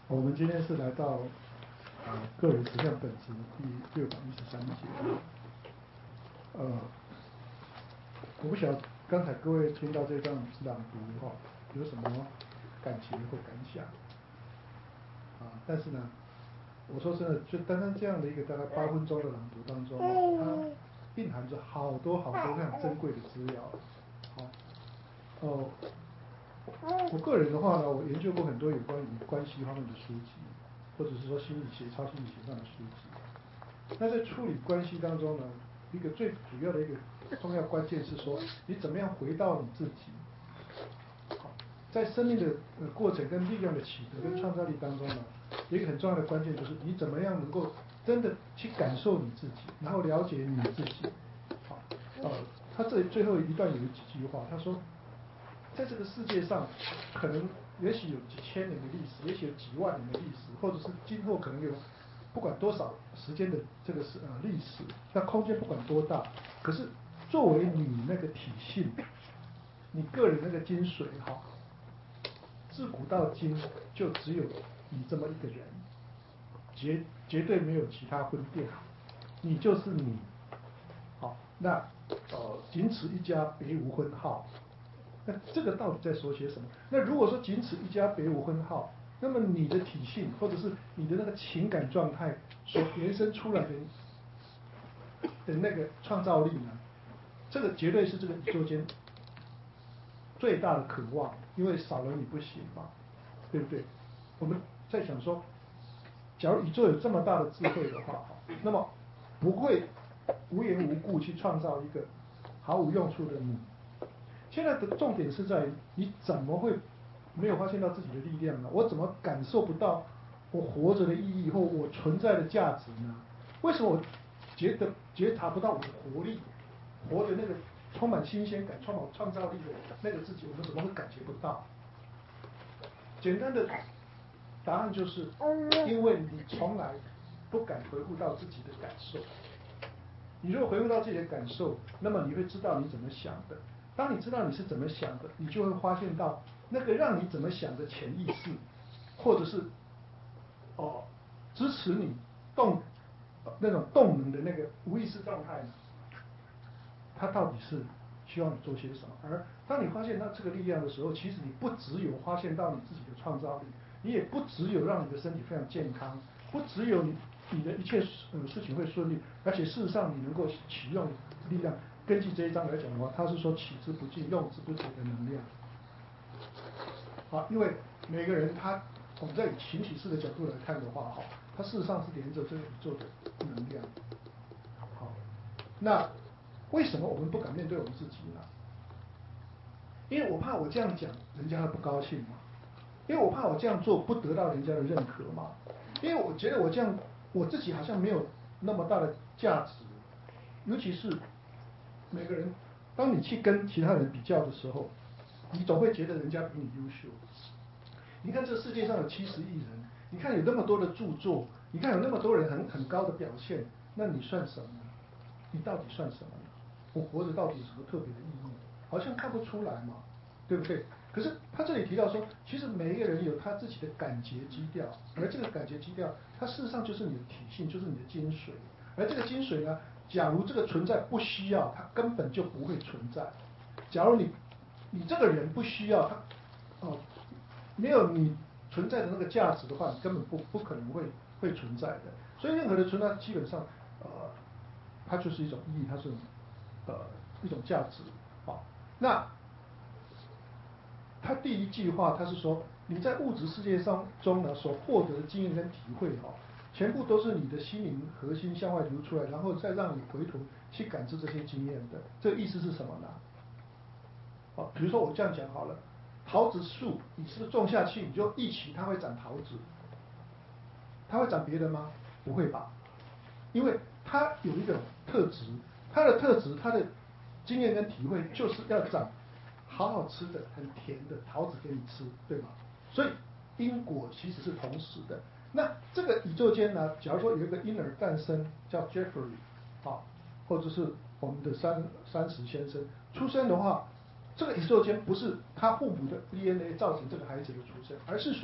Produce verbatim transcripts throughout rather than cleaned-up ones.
我们今天是来到呃个人实相本质第六百一十三节。呃，我不晓得刚才各位听到这段朗读哈、哦，有什么感情或感想啊？但是呢，我说真的，就单单这样的一个大概八分钟的朗读当中，它蕴含着好多好多非常珍贵的资料。好、哦，哦，我个人的话呢，我研究过很多有关于关系方面的书籍，或者是说心理学、超心理学上的书籍。那在处理关系当中呢，一个最主要的一个重要关键是说，你怎么样回到你自己。好，在生命的呃过程跟力量的取得跟创造力当中呢，有一个很重要的关键就是你怎么样能够真的去感受你自己，然后了解你自己。好，呃，他这最后一段有几句话，他说，在这个世界上，可能也许有几千年的历史，也许有几万年的历史，或者是今后可能有不管多少时间的这个是呃历史，那空间不管多大，可是作为你那个体性，你个人那个精髓哈，自古到今就只有你这么一个人，绝绝对没有其他分店，你就是你。好，那呃仅此一家，别无分号。那这个到底在说些什么？那如果说仅此一家，别无分号，那么你的体性或者是你的那个情感状态所延伸出来的的那个创造力呢？这个绝对是这个宇宙间最大的渴望，因为少了你不行嘛，对不对？我们在想说，假如宇宙有这么大的智慧的话，那么不会无缘无故去创造一个毫无用处的你。现在的重点是在于你怎么会没有发现到自己的力量呢？我怎么感受不到我活着的意义或我存在的价值呢？为什么我觉得觉察不到我的活力，活的那个充满新鲜感、充满创造力的那个自己，我们怎么会感觉不到？简单的答案就是，因为你从来不敢回复到自己的感受。你如果回复到自己的感受，那么你会知道你怎么想的。当你知道你是怎么想的，你就会发现到那个让你怎么想的潜意识，或者是哦支持你动那种动能的那个无意识状态呢，它到底是需要你做些什么？而当你发现到这个力量的时候，其实你不只有发现到你自己的创造力，你也不只有让你的身体非常健康，不只有你你的一切呃事情会顺利，而且事实上你能够启用力量。根据这一章来讲的话，它是说取之不尽、用之不竭的能量。好，因为每个人他我们在以群体式的角度来看的话，哈，它事实上是连着这个宇宙的能量。好，那为什么我们不敢面对我们自己呢？因为我怕我这样讲，人家会不高兴嘛。因为我怕我这样做不得到人家的认可嘛。因为我觉得我这样我自己好像没有那么大的价值，尤其是每个人，当你去跟其他人比较的时候，你总会觉得人家比你优秀。你看这世界上有七十亿人，你看有那么多的著作，你看有那么多人很很高的表现，那你算什么呢？你到底算什么呢？我活着到底有什么特别的意义？好像看不出来嘛，对不对？可是他这里提到说，其实每一个人有他自己的感觉基调，而这个感觉基调，它事实上就是你的体性，就是你的精髓。而这个精髓呢，假如这个存在不需要，它根本就不会存在。假如你你这个人不需要它，哦，没有你存在的那个价值的话，你根本不不可能会会存在的。所以任何的存在基本上，呃，它就是一种意义，它是呃一种价值。好，那他第一句话他是说，你在物质世界上中呢所获得的经验跟体会哈、哦，全部都是你的心灵核心向外流出来，然后再让你回头去感知这些经验的。这个意思是什么呢？好，比如说我这样讲好了，桃子树你是不是种下去你就一起它会长桃子？它会长别的吗？不会吧，因为它有一个特质，它的特质它的经验跟体会就是要长好好吃的很甜的桃子给你吃，对吗？所以因果其实是同时的。那这个宇宙间呢，假如说有一个婴儿诞生叫 Jeffrey 啊，或者是我们的三三十先生出生的话，这个宇宙间不是他父母的 D N A 造成这个孩子的出生，而是说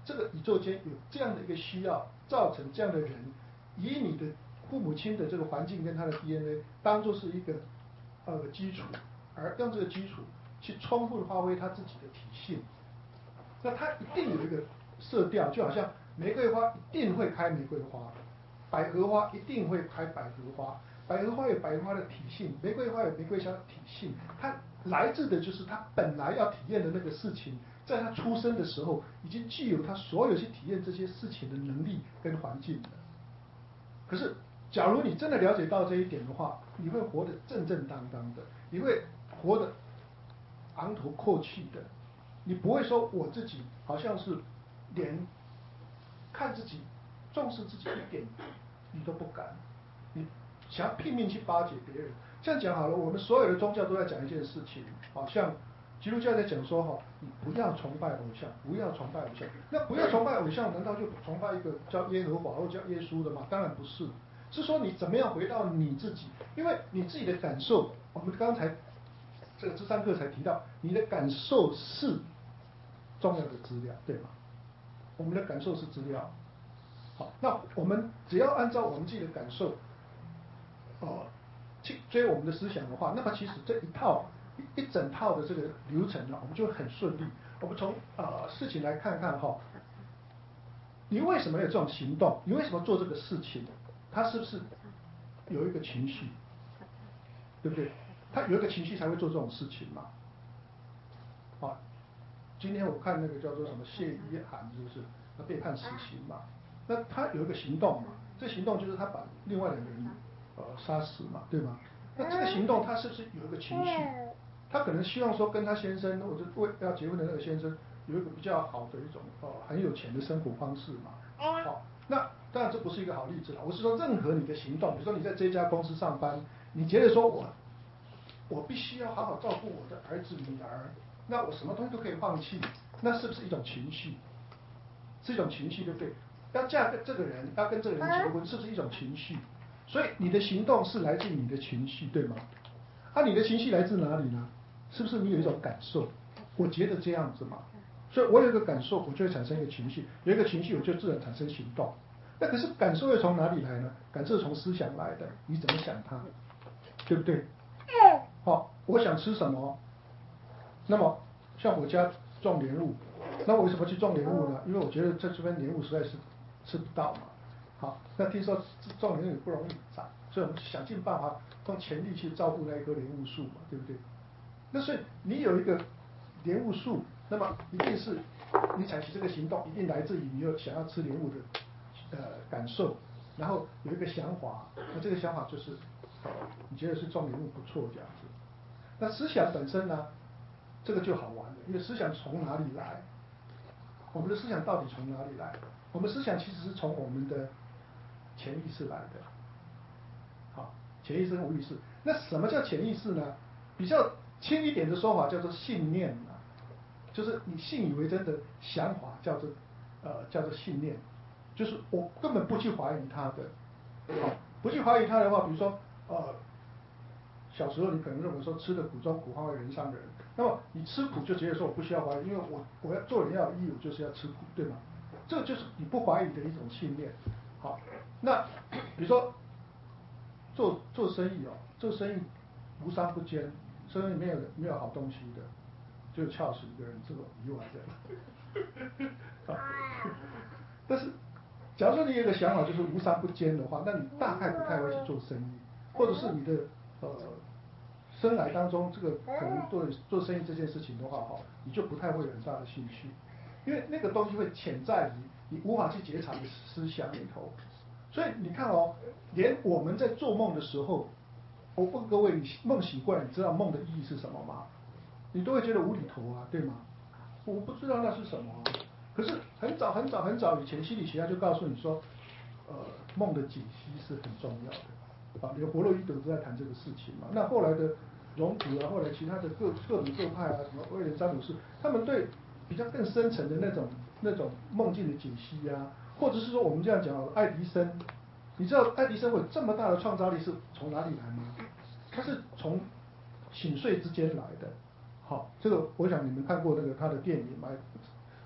这个宇宙间有这样的一个需要，造成这样的人，以你的父母亲的这个环境跟他的 D N A 当做是一个呃基础，而用这个基础去充分发挥他自己的体性，那他一定有一个色调，就好像玫瑰花一定会开玫瑰花，百合花一定会开百合花，百合花有百合花的体性，玫瑰花有玫瑰花的体性，它来自的就是他本来要体验的那个事情，在他出生的时候已经具有他所有去体验这些事情的能力跟环境的。可是假如你真的了解到这一点的话，你会活得正正当当的，你会活得昂头阔气的，你不会说我自己好像是连看自己重视自己一点你都不敢，你想要拼命去巴结别人。这样讲好了，我们所有的宗教都在讲一件事情，好像基督教在讲说哈，你不要崇拜偶像，不要崇拜偶像。那不要崇拜偶像，难道就崇拜一个叫耶和华或叫耶稣的吗？当然不是，是说你怎么样回到你自己，因为你自己的感受，我们刚才这个这三课才提到，你的感受是重要的资料，对吗？我们的感受是资料。好，那我们只要按照我们自己的感受，呃，去追我们的思想的话，那么其实这一套一一整套的这个流程呢，我们就很顺利。我们从呃事情来看看哈，你为什么有这种行动？你为什么做这个事情？他是不是有一个情绪？对不对？他有一个情绪才会做这种事情嘛。好，今天我看那个叫做什么谢依涵，是不是？他被判死刑嘛？那他有一个行动嘛？这行动就是他把另外两个人呃杀死嘛，对吗？那这个行动他是不是有一个情绪？他可能希望说跟他先生或者为要结婚的那个先生有一个比较好的一种呃很有钱的生活方式嘛。好，那当然这不是一个好例子了。我是说任何你的行动，比如说你在这家公司上班，你觉得说我我必须要好好照顾我的儿子女儿，那我什么东西都可以放弃，那是不是一种情绪？是一种情绪，对不对？要嫁跟这个人，要跟这个人结婚，是不是一种情绪？所以你的行动是来自于你的情绪，对吗？啊，你的情绪来自哪里呢？是不是你有一种感受？我觉得这样子嘛，所以我有一个感受，我就会产生一个情绪，有一个情绪，我就自然产生行动。那可是感受又从哪里来呢？感受从思想来的，你怎么想它，对不对？好，我想吃什么？那么像我家种莲雾，那我为什么去种莲雾呢？因为我觉得在这边莲雾实在是吃不到嘛。好，那听说种莲雾也不容易长，所以我们想尽办法用全力去照顾那一棵莲雾树嘛，对不对？那所以你有一个莲雾树，那么一定是你采取这个行动，一定来自于你有想要吃莲雾的呃感受，然后有一个想法，那这个想法就是呃你觉得是种莲雾不错这样子。那思想本身呢，这个就好玩了，因为思想从哪里来？我们的思想到底从哪里来？我们思想其实是从我们的潜意识来的。好，潜意识跟无意识。那什么叫潜意识呢？比较轻一点的说法叫做信念啊，就是你信以为真的想法叫做呃叫做信念，就是我根本不去怀疑它的。好，不去怀疑它的话，比如说呃。小时候你可能认为说吃的苦中苦方为人上人，那么你吃苦就觉得说我不需要怀疑，因为我我要做人要有义务就是要吃苦，对吗？这就是你不怀疑的一种信念。好，那比如说做做生意哦，做生意无商不奸，生意没有没有好东西的，就撬死一个人，这个意外的。但是假如说你有一个想法就是无商不奸的话，那你大概不太会去做生意，或者是你的呃。生来当中，这个可能做做生意这件事情的话，哈，你就不太会有很大的兴趣，因为那个东西会潜在于你无法去觉察的思想里头。所以你看哦，连我们在做梦的时候，我问各位，你梦醒过来，你知道梦的意义是什么吗？你都会觉得无厘头啊，对吗？我不知道那是什么，可是很早很早很早以前，心理学家就告诉你说，呃，梦的解析是很重要的。啊，连弗洛伊德都在谈这个事情嘛。那后来的荣格啊，后来其他的各各种各派啊，什么威廉詹姆斯，他们对比较更深层的那种那种梦境的解析啊，或者是说我们这样讲，爱迪生，你知道爱迪生会有这么大的创造力是从哪里来吗？他是从醒睡之间来的。好，这个我想你们看过那个他的电影嘛，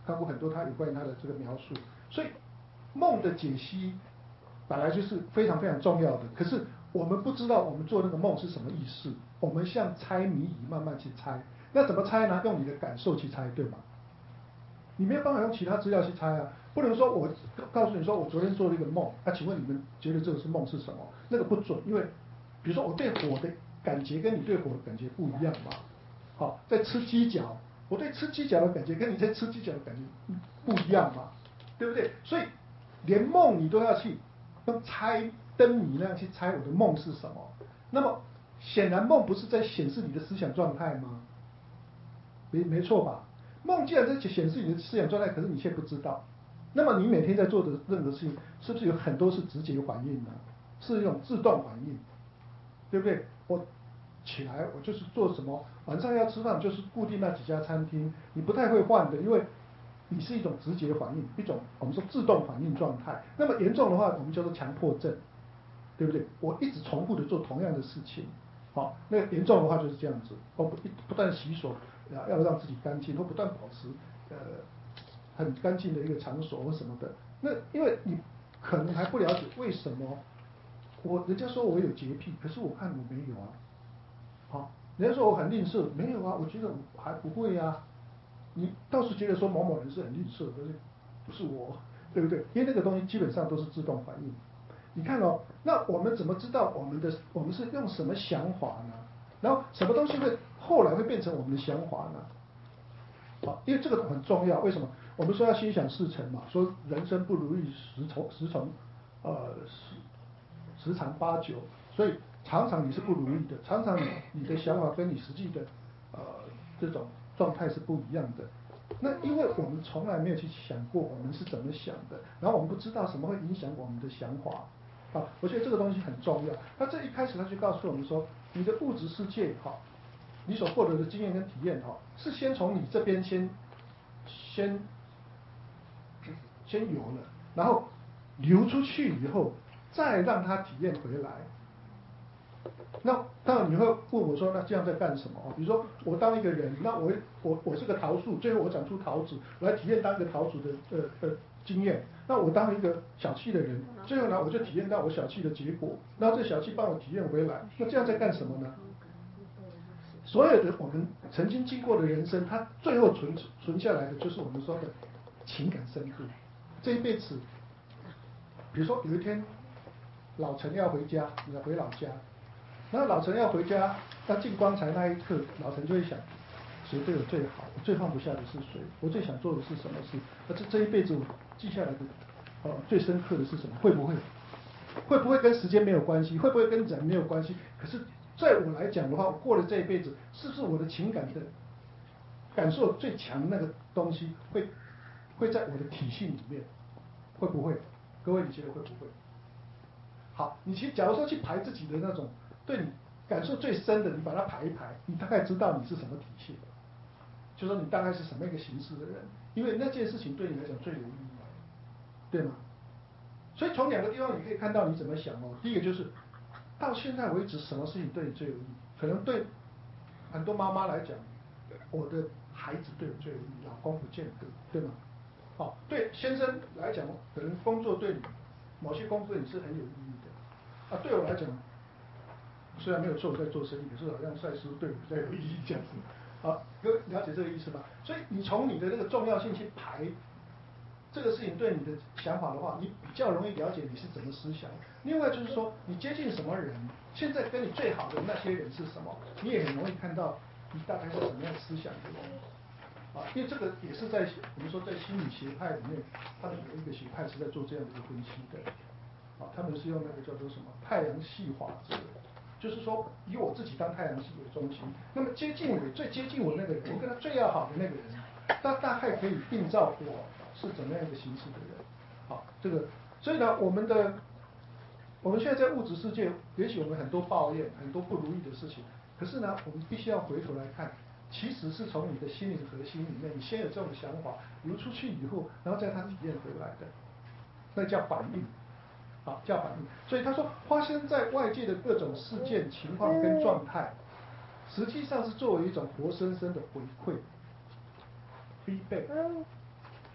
看过很多他有关于他的这个描述。所以梦的解析本来就是非常非常重要的，可是我们不知道我们做那个梦是什么意思，我们像猜谜语慢慢去猜。那怎么猜呢？用你的感受去猜，对吗？你没有办法用其他资料去猜啊，不能说我告诉你说我昨天做了一个梦，那、啊、请问你们觉得这个是梦是什么？那个不准，因为比如说我对火的感觉跟你对火的感觉不一样嘛。好，在吃鸡脚，我对吃鸡脚的感觉跟你在吃鸡脚的感觉不一样嘛，对不对？所以连梦你都要去用猜灯谜那样去猜我的梦是什么。那么显然梦不是在显示你的思想状态吗？没没错吧？梦既然在显示你的思想状态，可是你却不知道，那么你每天在做的任何事情，是不是有很多是直觉反应呢？是一种自动反应，对不对？我起来我就是做什么，晚上要吃饭就是固定那几家餐厅，你不太会换的，因为你是一种直觉反应，一种我们说自动反应状态。那么严重的话，我们叫做强迫症，对不对？我一直重复的做同样的事情，好，那严重的话就是这样子，我不不断洗手，啊，要让自己干净，或不断保持呃很干净的一个场所或什么的。那因为你可能还不了解为什么我人家说我有洁癖，可是我看我没有啊。好，人家说我很吝啬，没有啊，我觉得我还不会啊。你倒是觉得说某某人是很吝啬，可是不是我，对不对？因为那个东西基本上都是自动反应。你看哦，那我们怎么知道我们的我们是用什么想法呢？然后什么东西会后来会变成我们的想法呢？好，因为这个很重要。为什么？我们说要心想事成嘛，说人生不如意十从十从呃十十常八九，所以常常你是不如意的，常常你的想法跟你实际的呃这种状态是不一样的。那因为我们从来没有去想过我们是怎么想的，然后我们不知道什么会影响我们的想法。啊，我觉得这个东西很重要。那这一开始他就告诉我们说，你的物质世界哈，你所获得的经验跟体验哈，是先从你这边先先先有了，然后流出去以后，再让他体验回来。那当然你会问我说，那这样在干什么？比如说我当一个人，那我我我是个桃树，最后我长出桃子，我来体验当一个桃子的呃呃经验。那我当一个小气的人，最后呢我就体验到我小气的结果，那这小气帮我体验回来，那这样在干什么呢？所有的我们曾经经过的人生，它最后存存下来的就是我们说的情感深度。这一辈子，比如说有一天老陈要回家，你要回老家，然后老陈要回家，要进棺材那一刻，老陈就会想，谁对我最好？我最放不下的是谁？我最想做的是什么事？那这这一辈子我记下来的，呃，最深刻的是什么？会不会？会不会跟时间没有关系？会不会跟人没有关系？可是，在我来讲的话，我过了这一辈子，是不是我的情感的感受最强的那个东西会会在我的体系里面？会不会？各位，你觉得会不会？好，你去假如说去排自己的那种对你感受最深的，你把它排一排，你大概知道你是什么体系，就说你大概是什么一个形式的人，因为那件事情对你来讲最有意义，对吗？所以从两个地方你可以看到你怎么想哦。第一个就是到现在为止，什么事情对你最有意义？可能对很多妈妈来讲，我的孩子对我最有意义，老公不见得，对吗？好，对先生来讲，可能工作对你某些工作对你是很有意义的。啊，对我来讲，虽然没有错我在做生意，可是好像赛斯对我比较有意义这样子。好，各位了解这个意思吧？所以你从你的那个重要性去排这个事情对你的想法的话，你比较容易了解你是怎么思想。另外就是说，你接近什么人，现在跟你最好的那些人是什么，你也很容易看到你大概是什么样思想的人。啊，因为这个也是在我们说在心理学派里面，他们有一个学派是在做这样的一个分析的。啊，他们是用那个叫做什么太阳系法则，就是说以我自己当太阳系为中心，那么接近我最接近我那个人，我跟他最要好的那个人，他大概可以映照我是怎么样一个形式的人。好，这个所以呢，我们的我们现在在物质世界，也许我们很多抱怨，很多不如意的事情，可是呢，我们必须要回头来看，其实是从你的心灵核心里面，你先有这种想法流出去以后，然后再他体验回来的，那叫反应。好，叫反应。所以他说，发生在外界的各种事件、情况跟状态，实际上是作为一种活生生的回馈 feedback。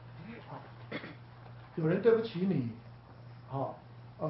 好，有人对不起你，好，呃，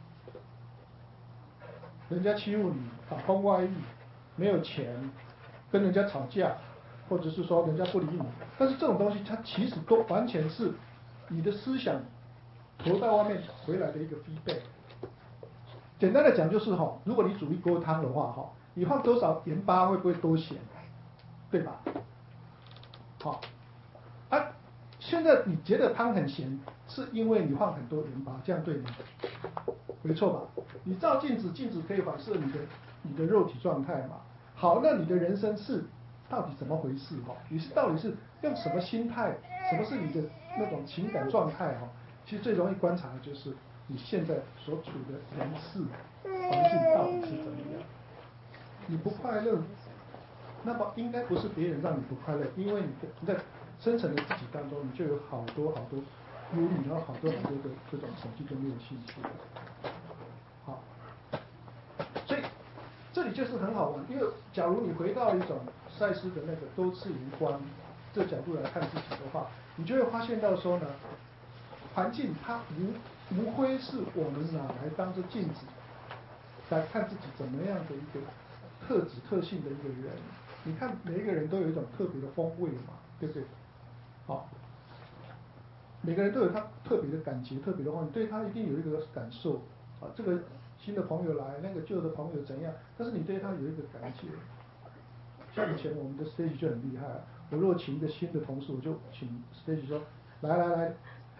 人家欺负你，打工外遇，没有钱，跟人家吵架，或者是说人家不理你，但是这种东西它其实都完全是你的思想投到外面回来的一个 feedback。简单的讲就是哈，如果你煮一锅汤的话哈，你放多少盐巴会不会多咸，对吧？好，啊，现在你觉得汤很咸，是因为你放很多盐巴，这样对吗？没错吧？你照镜子，镜子可以反射你的你的肉体状态嘛。好，那你的人生是到底怎么回事哈？你是到底是用什么心态？什么是你的那种情感状态哈？其实最容易观察的就是你现在所处的人事环境到底是怎么样。你不快乐，那么应该不是别人让你不快乐，因为你在深层的自己当中，你就有好多好多忧虑，然后好多好多的这种恐惧跟没有兴趣。好，所以这里就是很好玩，因为假如你回到一种赛斯的那个多次元观这角度来看自己的话，你就会发现到说呢，环境它无无非是我们拿来当做镜子来看自己怎么样的一个特质特性的一个人。你看每一个人都有一种特别的风味嘛，对不对？好，每个人都有他特别的感觉，特别的话，你对他一定有一个感受啊。这个新的朋友来，那个旧的朋友怎样？但是你对他有一个感觉。像以前我们的 stage 就很厉害，我如果请一个新的同事，我就请 stage 说，来来来，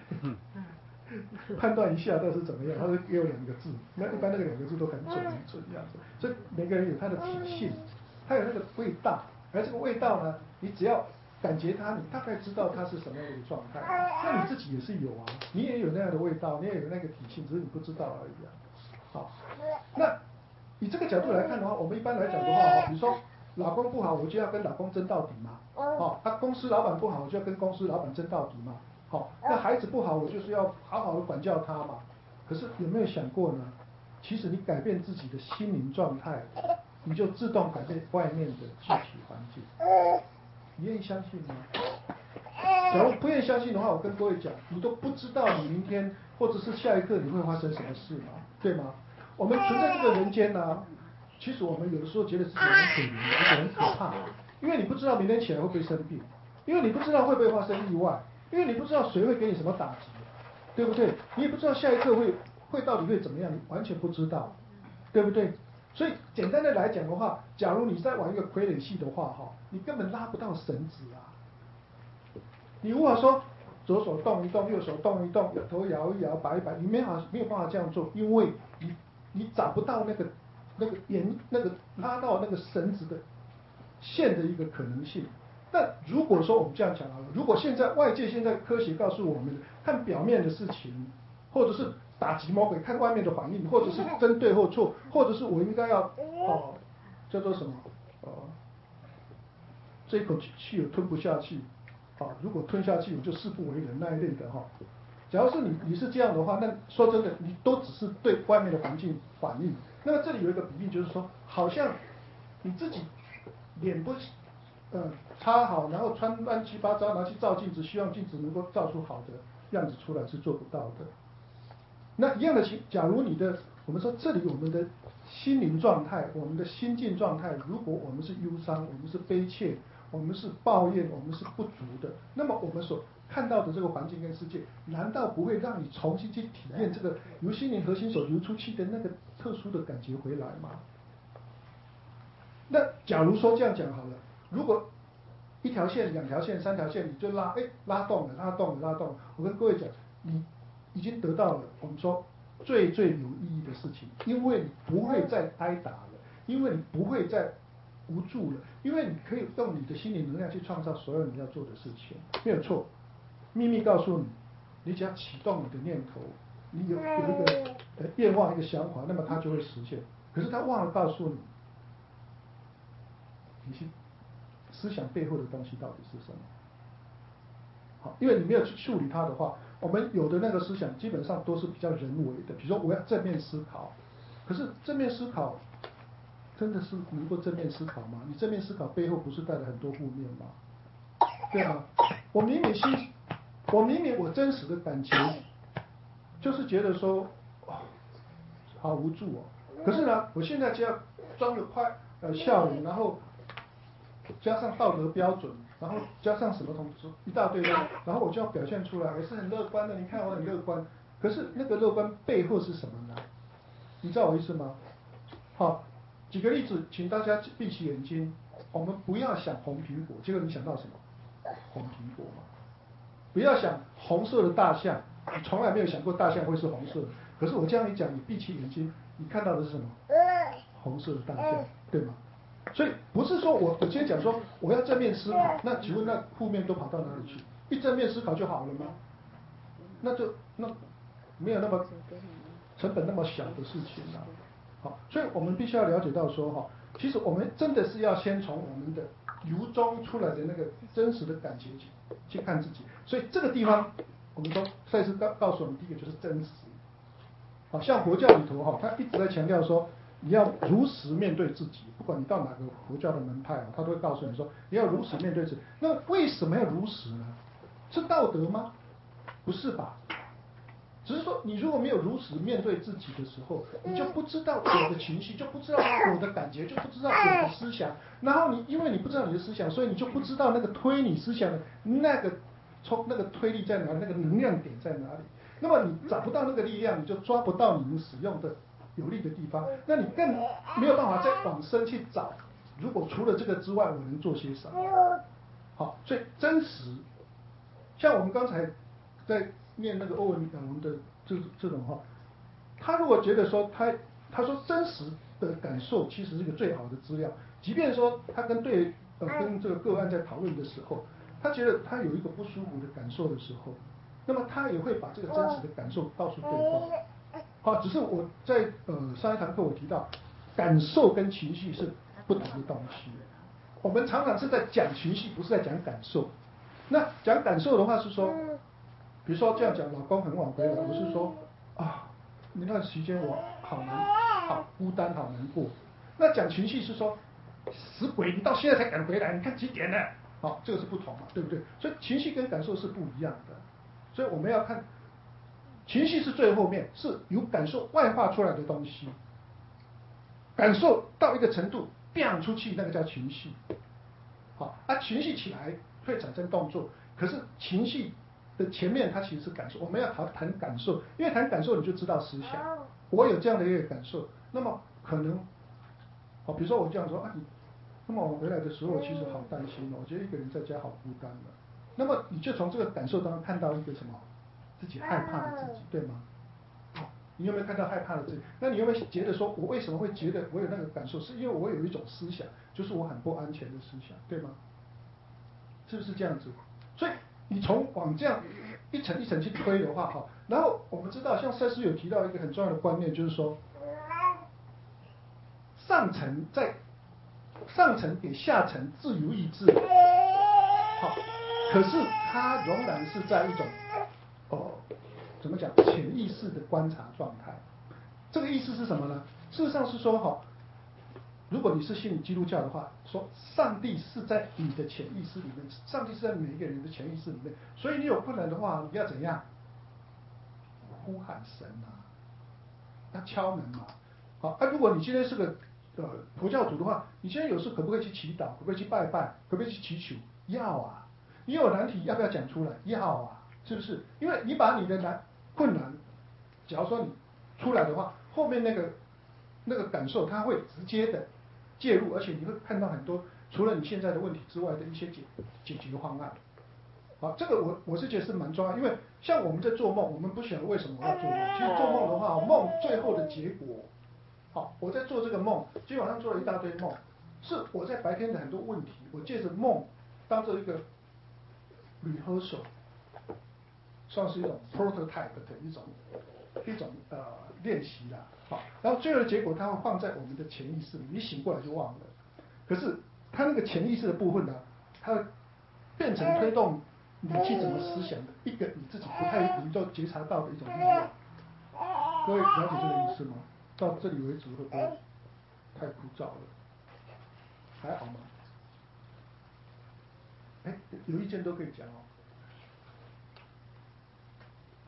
判断一下这是怎么样，他就给我两个字，那一般那个两个字都很准很准这样子。所以每个人有他的体性，他有那个味道，而这个味道呢，你只要感觉它，你大概知道它是什么样的一个状态。那你自己也是有啊，你也有那样的味道，你也有那个体性，只是你不知道而已啊。好，那以这个角度来看的话，我们一般来讲的话，比如说老公不好，我就要跟老公争到底嘛。哦，他、啊、公司老板不好，我就要跟公司老板争到底嘛。好、哦，那孩子不好，我就是要好好的管教他嘛。可是有没有想过呢？其实你改变自己的心灵状态，你就自动改变外面的具体环境。你愿意相信吗？假如不愿意相信的话，我跟各位讲，你都不知道你明天或者是下一刻你会发生什么事嘛，对吗？我们存在这个人间呢、啊，其实我们有的时候觉得自己很可怜，而且很可怕，因为你不知道明天起来会不会生病，因为你不知道会不会发生意外，因为你不知道谁会给你什么打击，对不对？你也不知道下一刻会会到底会怎么样，你完全不知道，对不对？所以简单的来讲的话，假如你在玩一个傀儡戏的话，哈，你根本拉不到绳子啊。你无法说左手动一动，右手动一动，头摇一摇，摆一摆，你没法没有办法这样做，因为你你找不到那个那个沿那个拉到那个绳子的线的一个可能性。但如果说我们这样讲好了，如果现在外界现在科学告诉我们，看表面的事情，或者是打击魔鬼，看外面的反应，或者是真对或错，或者是我应该要哦叫做什么呃这口气气我吞不下去。啊，如果吞下去，我就誓不为人那一类的哈。假如是你你是这样的话，那说真的，你都只是对外面的环境反应。那么这里有一个比喻，就是说，好像你自己脸不嗯擦好，然后穿乱七八糟，拿去照镜子，希望镜子能够照出好的样子出来，是做不到的。那一样的情，假如你的我们说这里我们的心灵状态，我们的心境状态，如果我们是忧伤，我们是悲切。我们是抱怨，我们是不足的。那么我们所看到的这个环境跟世界，难道不会让你重新去体验这个由心灵核心所流出去的那个特殊的感觉回来吗？那假如说这样讲好了，如果一条线、两条线、三条线，你就拉，哎，拉动了，拉动了，拉动了。我跟各位讲，你已经得到了我们说最最有意义的事情，因为你不会再挨打了，因为你不会再无助了，因为你可以用你的心理能量去创造所有你要做的事情，没有错。秘密告诉你，你只要启动你的念头，你有有一个呃愿望、一个想法，那么它就会实现。可是他忘了告诉你，你去思想背后的东西到底是什么？好，因为你没有去处理它的话，我们有的那个思想基本上都是比较人为的，比如说我要正面思考，可是正面思考。真的是能够正面思考吗？你正面思考背后不是带了很多负面吗？对吗？我明明心我明明我真实的感觉就是觉得说，哦，好无助哦。可是呢，我现在就要装的快呃笑容，然后加上道德标准，然后加上什么东西一大堆的，然后我就要表现出来，我是很乐观的。你看我很乐观，可是那个乐观背后是什么呢？你知道我意思吗？好，举个例子，请大家闭起眼睛，我们不要想红苹果，结果你想到什么？红苹果嘛。不要想红色的大象，你从来没有想过大象会是红色的。可是我这样一讲，你闭起眼睛，你看到的是什么？红色的大象，对吗？所以不是说我我今天讲说我要正面思考，那请问那负面都跑到哪里去？一正面思考就好了吗？那就那没有那么成本那么小的事情啊。好，所以我们必须要了解到说哈，其实我们真的是要先从我们的由衷出来的那个真实的感觉去去看自己。所以这个地方，我们说赛斯告告诉我们，第一个就是真实。好像佛教里头哈，他一直在强调说，你要如实面对自己，不管你到哪个佛教的门派啊，他都会告诉你说，你要如实面对自己。那为什么要如实呢？是道德吗？不是吧？只是说，你如果没有如实面对自己的时候，你就不知道我的情绪，就不知道我的感觉，就不知道我的思想。然后你因为你不知道你的思想，所以你就不知道那个推你思想的那个冲那个推力在哪里，那个能量点在哪里。那么你找不到那个力量，你就抓不到你们使用的有利的地方，那你更没有办法再往深去找。如果除了这个之外，我能做些什么？好，所以真实，像我们刚才在念那个欧文讲文的这这种话，他如果觉得说他他说真实的感受其实是一个最好的资料，即便说他跟对呃跟这个个案在讨论的时候，他觉得他有一个不舒服的感受的时候，那么他也会把这个真实的感受告诉对方。好，只是我在呃上一堂课我提到，感受跟情绪是不同的东西。我们常常是在讲情绪，不是在讲感受。那讲感受的话是说，比如说这样讲，老公很晚回来，我是说啊，那段时间我好难、好孤单、好难过。那讲情绪是说，死鬼，你到现在才赶回来，你看几点了？好，这个是不同嘛，对不对？所以情绪跟感受是不一样的。所以我们要看，情绪是最后面，是由感受外化出来的东西。感受到一个程度，变出去，那个叫情绪。好，啊，情绪起来会产生动作，可是情绪的前面它其实是感受。我们要谈谈感受，因为谈感受你就知道思想。我有这样的一个感受，那么可能，好，比如说我这样说啊，你，那么我回来的时候，我其实好担心哦，我觉得一个人在家好孤单的。那么你就从这个感受当中看到一个什么，自己害怕的自己，对吗？你有没有看到害怕的自己？那你有没有觉得说，我为什么会觉得我有那个感受？是因为我有一种思想，就是我很不安全的思想，对吗？是不是这样子？所以你从往这样一层一层去推的话，哈，然后我们知道，像赛斯有提到一个很重要的观念，就是说，上层在上层给下层自由意志，好，可是它仍然是在一种哦。怎么讲？潜意识的观察状态，这个意思是什么呢？事实上是说，哈，如果你是信基督教的话，说上帝是在你的潜意识里面，上帝是在每一个人的潜意识里面，所以你有困难的话，你要怎样？呼喊神啊，要敲门嘛。好，啊，如果你今天是个呃佛教徒的话，你现在有事可不可以去祈祷？可不可以去拜拜？可不可以去祈求？要啊。你有难题要不要讲出来？要啊。是不是？因为你把你的难困难，假如说你出来的话，后面那个那个感受，它会直接的介入，而且你会看到很多除了你现在的问题之外的一些解解决方案。好，这个我我是觉得是蛮重要，因为像我们在做梦，我们不晓得为什么我要做梦。其实做梦的话，梦最后的结果，好，我在做这个梦，今天晚上做了一大堆梦，是我在白天的很多问题，我借着梦当做一个 rehearsal。算是一种 prototype 的一种一种呃练习啦，好，然后最后的结果它会放在我们的潜意识里，你醒过来就忘了。可是它那个潜意识的部分呢，它会变成推动你去怎么思想的一个你自己不太能够觉察到的一种力量。各位了解这个意思吗？到这里为止会不会太枯燥了？还好吗？哎，有意见都可以讲哦。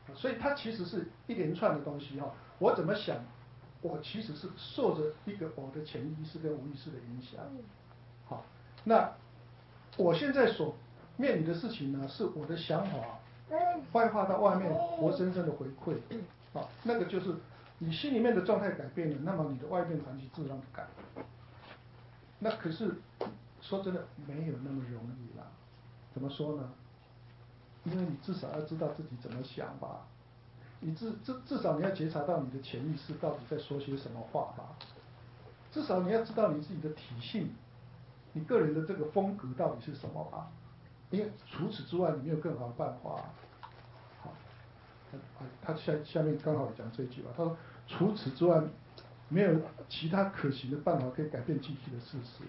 所以它其实是一连串的东西哈。我怎么想，我其实是受着一个我的潜意识跟无意识的影响。好，那我现在所面临的事情呢，是我的想法外化到外面活生生的回馈。好，那个就是你心里面的状态改变了，那么你的外面环境自然改。那可是说真的没有那么容易啦。怎么说呢？因为你至少要知道自己怎么想吧，你至至至少你要觉察到你的潜意识到底在说些什么话吧，至少你要知道你自己的体性，你个人的这个风格到底是什么吧，因为除此之外你没有更好的办法。好，他下下面刚好也讲这一句吧，他说除此之外没有其他可行的办法可以改变具体的事实。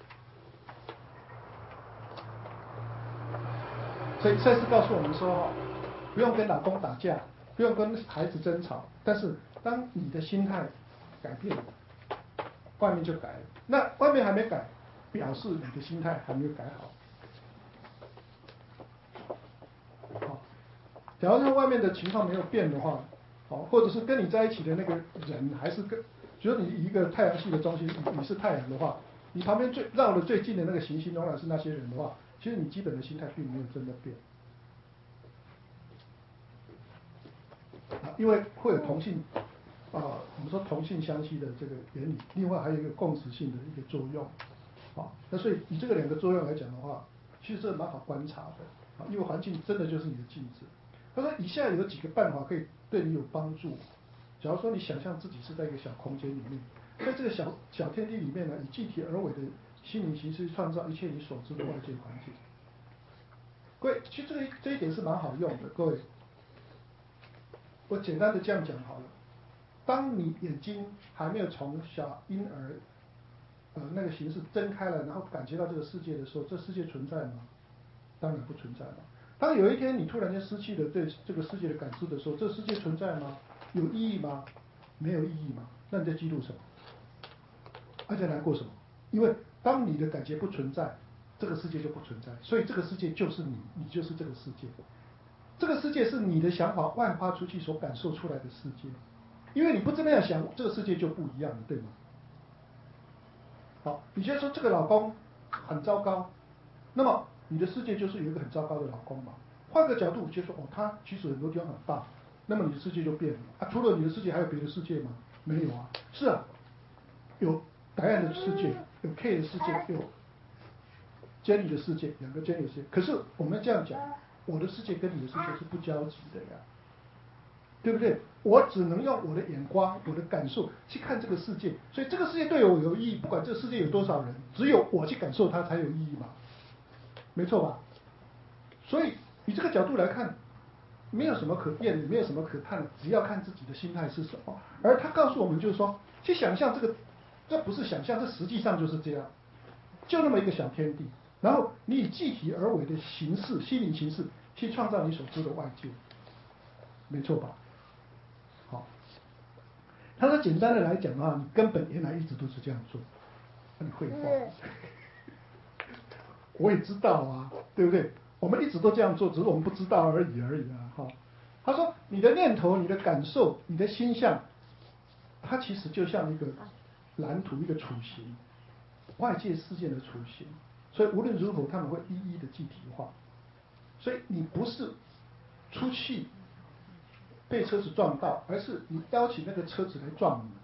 所以赛斯告诉我们说，不用跟老公打架，不用跟孩子争吵，但是当你的心态改变了，外面就改了。那外面还没改，表示你的心态还没有改好。好，假如说外面的情况没有变的话，好，或者是跟你在一起的那个人还是跟，比如你以一个太阳系的中心，你是太阳的话，你旁边最绕的最近的那个行星仍然是那些人的话，其实你基本的心态并没有真的变。因为会有同性啊、呃，我们说同性相吸的这个原理，另外还有一个共识性的一个作用，啊，那所以以这个两个作用来讲的话，其实这蛮好观察的啊，因为环境真的就是你的镜子。他说以下有几个办法可以对你有帮助。假如说你想象自己是在一个小空间里面，在这个小小天地里面呢，以具体而为的心灵形式创造一切你所知的外界环境。各位，其实这个这一点是蛮好用的，各位。我简单的这样讲好了，当你眼睛还没有从小婴儿呃那个形式睁开了，然后感觉到这个世界的时候，这世界存在吗？当然不存在了。当有一天你突然间失去了对这个世界的感知的时候，这世界存在吗？有意义吗？没有意义吗？那你在记录什么？而且难过什么？因为当你的感觉不存在，这个世界就不存在，所以这个世界就是你，你就是这个世界。这个世界是你的想法外发出去所感受出来的世界，因为你不这么样想，这个世界就不一样了，对吗？好，你觉得说这个老公很糟糕，那么你的世界就是有一个很糟糕的老公嘛。换个角度，就说哦，他其实很多地方很棒，那么你的世界就变了啊。除了你的世界，还有别的世界吗？没有啊。是啊，有答案的世界，有 K 的世界，有 Jenny 的世界，两个 Jenny 的世界。可是我们这样讲，我的世界跟你的世界是不交集的呀，对不对？我只能用我的眼光、我的感受去看这个世界，所以这个世界对我有意义，不管这个世界有多少人，只有我去感受它才有意义嘛，没错吧？所以以这个角度来看，没有什么可辩的，没有什么可看的，只要看自己的心态是什么。而他告诉我们就是说，去想象这个，这不是想象，这实际上就是这样，就那么一个小天地，然后你以具体而为的形式、心灵形式去创造你所知的外界，没错吧？好，他说简单的来讲的话，你根本原来一直都是这样做，你会话，我也知道啊，对不对？我们一直都这样做，只是我们不知道而已而已啊，哈。他说你的念头、你的感受、你的心象，它其实就像一个蓝图、一个雏形，外界事件的雏形，所以无论如何，他们会一一的具体化。所以你不是出去被车子撞到，而是你邀请那个车子来撞你。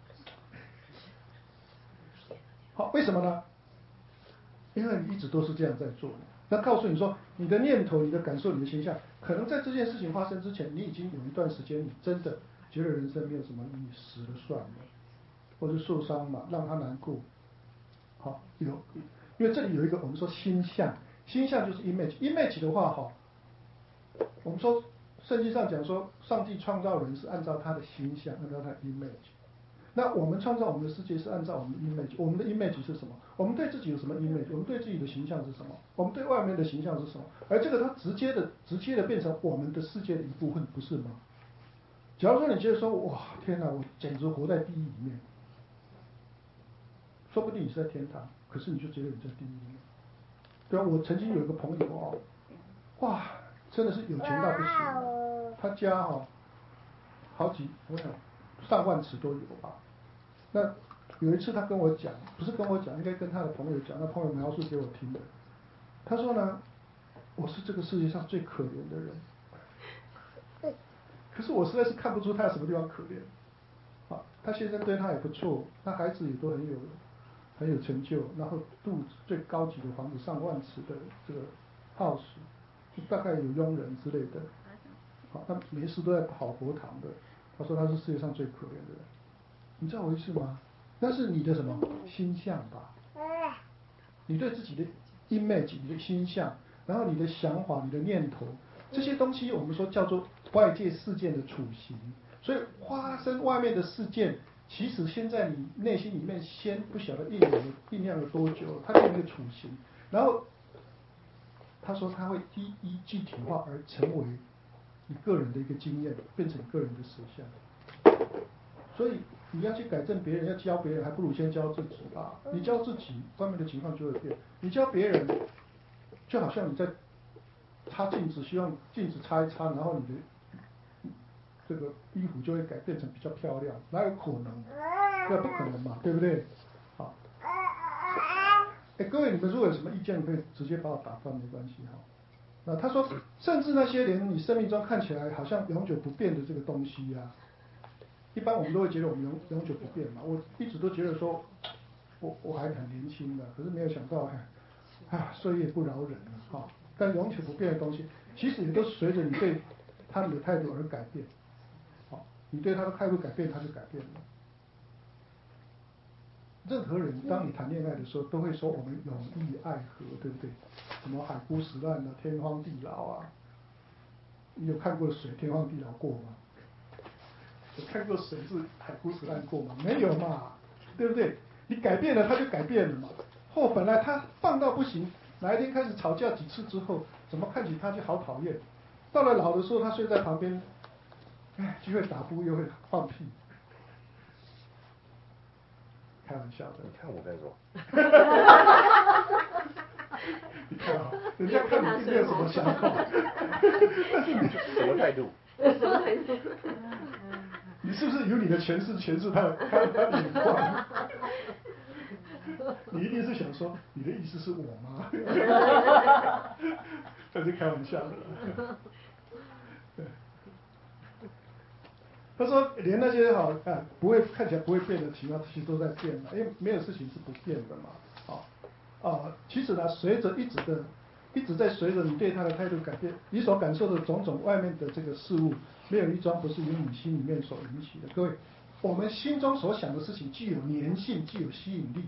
好，为什么呢？因为你一直都是这样在做的。那告诉你说，你的念头、你的感受、你的形象，可能在这件事情发生之前，你已经有一段时间，你真的觉得人生没有什么意义，死了算了，或者受伤嘛，让他难过。好，有，因为这里有一个我们说心象，心象就是 image，image 的话，哈，我们说圣经上讲说，上帝创造人是按照他的形象，按照他的 image。那我们创造我们的世界是按照我们的 image， 我们的 image 是什么？我们对自己有什么 image？ 我们对自己的形象是什么？我们对外面的形象是什么？而这个它直接的、直接的变成我们的世界的一部分，不是吗？假如说你觉得说，哇，天哪，我简直活在地狱里面，说不定你是在天堂，可是你就觉得你在地狱里面。对啊，我曾经有一个朋友哦，哇，真的是有钱到不行，他家哈、哦。 好几，我想上万词都有吧。那有一次他跟我讲，不是跟我讲，应该跟他的朋友讲，那朋友描述给我听的。他说呢，我是这个世界上最可怜的人。可是我实在是看不出他有什么地方可怜。啊，他先生对他也不错，他孩子也都很有很有成就，然后住最高级的房子，上万尺的这个 house， 大概有佣人之类的。好，他没事都在跑佛堂的。他说他是世界上最可怜的人。你知道我意思吗？那是你的什么心象吧？你对自己的 image， 你的心象，然后你的想法、你的念头，这些东西我们说叫做外界事件的雏形。所以发生外面的事件，其实先在你内心里面先不晓得酝酿了酝酿了多久，它有一个雏形。然后他说他会一一具体化而成为你个人的一个经验，变成个人的实相。所以你要去改正别人，要教别人，还不如先教自己吧。你教自己，外面的情况就会变；你教别人，就好像你在擦镜子，希望镜子擦一擦，然后你的这个衣服就会改变成比较漂亮，哪有可能？这不可能嘛，对不对？好，哎，各位，你们如果有什么意见，可以直接把我打断，没关系哈。那他说，甚至那些连你生命中看起来好像永久不变的这个东西呀、啊。一般我们都会觉得我们永永久不变嘛，我一直都觉得说，我我还很年轻的，可是没有想到，哎，啊，岁月不饶人了哈、哦。但永久不变的东西，其实也都随着你对他们的态度而改变。好、哦，你对他的态度改变，他就改变了。任何人，当你谈恋爱的时候，都会说我们永义爱河，对不对？什么海枯石烂啊，天荒地老啊。你有看过水天荒地老过吗？有看过水是海枯石烂过吗？没有嘛，对不对？你改变了，他就改变了嘛。或本来他放到不行，哪一天开始吵架几次之后，怎么看起他就好讨厌。到了老的时候，他睡在旁边，哎，就会打呼又会放屁。开玩笑的。 你看我在说。 你看啊，人家看你并没有什么想法，但是你什么态度？ 什么态度？ 你是不是有你的诠释诠释他的他他的眼光？你一定是想说，你的意思是我吗？这是开玩笑的。他说，连那些好啊不会看起来不会变的情况，其实都在变嘛，因为没有事情是不变的嘛。好、哦，啊，其实呢，随着一直的，一直在随着你对他的态度改变，你所感受的种种外面的这个事物，没有一桩不是由你心里面所引起的。各位，我们心中所想的事情，具有粘性，具有吸引力，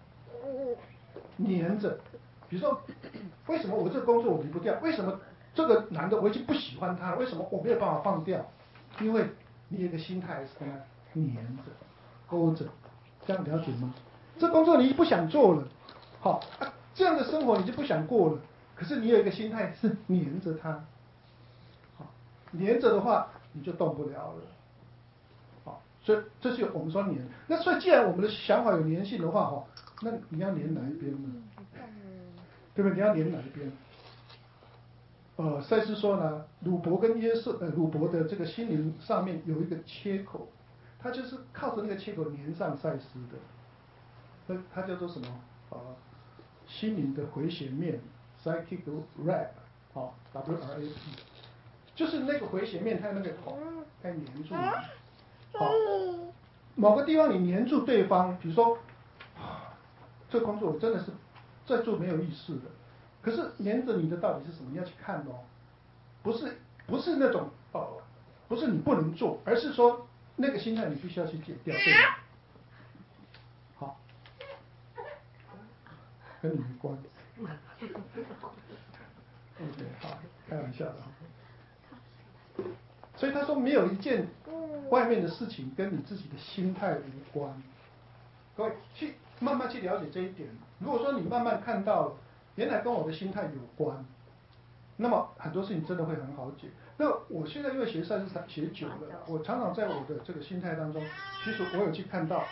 粘着。比如说，为什么我这个工作我离不掉？为什么这个男的我已经不喜欢他了？为什么我没有办法放掉？因为你有一个心态是跟他粘着、勾着，这样了解吗？这工作你不想做了，好、啊，这样的生活你就不想过了。可是你有一个心态是粘着他，好，粘着的话你就动不了了，好，所以这是我们说粘。那所以既然我们的想法有粘性的话，哈，那你要粘哪一边呢？对不对？你要粘哪一边？呃，赛斯说呢，鲁伯跟耶稣，呃，鲁伯的这个心灵上面有一个切口，他就是靠着那个切口连上赛斯的，那它叫做什么？呃，心灵的回旋面 （psychic wrap）， 好 ，W R A P， 就是那个回旋面，它那个口该粘住你，好，某个地方你粘住对方，比如说，这个工作我真的是在做没有意思的。可是黏着你的到底是什么？你要去看哦，不是不是那种哦，不是你不能做，而是说那个心态你必须要去解掉，对吗？好，跟你没关。OK， 好，开玩笑的。所以他说没有一件外面的事情跟你自己的心态无关。各位去慢慢去了解这一点。如果说你慢慢看到了。原来跟我的心态有关，那么很多事情真的会很好解。那我现在因为学赛事学久了，我常常在我的这个心态当中，其实我有去看到，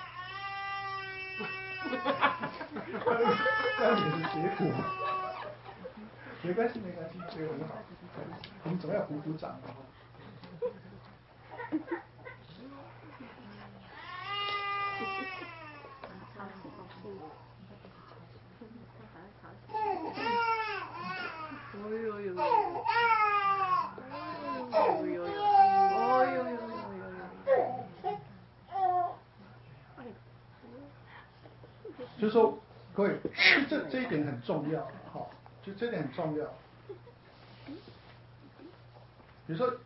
这样也是结果，没关系没关系，这个很好，我们总要鼓鼓掌。 就是说，各位，这这一点很重要，好，就这一点很重要。比如说，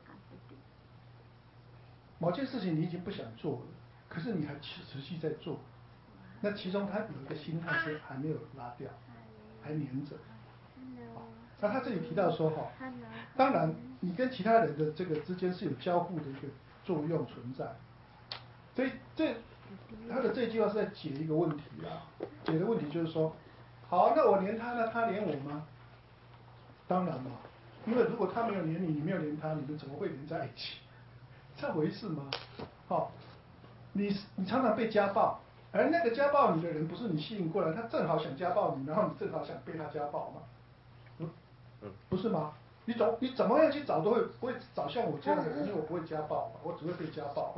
某件事情你已经不想做了，可是你还持持续在做，那其中他有一个心态是还没有拉掉，还黏着。那他这里提到说哈，当然你跟其他人的这个之间是有交互的一个作用存在，所以这他的这句话是在解一个问题啊，解的问题就是说，好，那我黏他，那他黏我吗？当然嘛，因为如果他没有黏你，你没有黏他，你们怎么会连在一起？这回事吗？好，你你常常被家暴，而那个家暴你的人不是你吸引过来，他正好想家暴你，然后你正好想被他家暴嘛，嗯，不是吗？你总你怎么样去找都会不会找像我这样的人，因为我不会家暴嘛，我只会被家暴。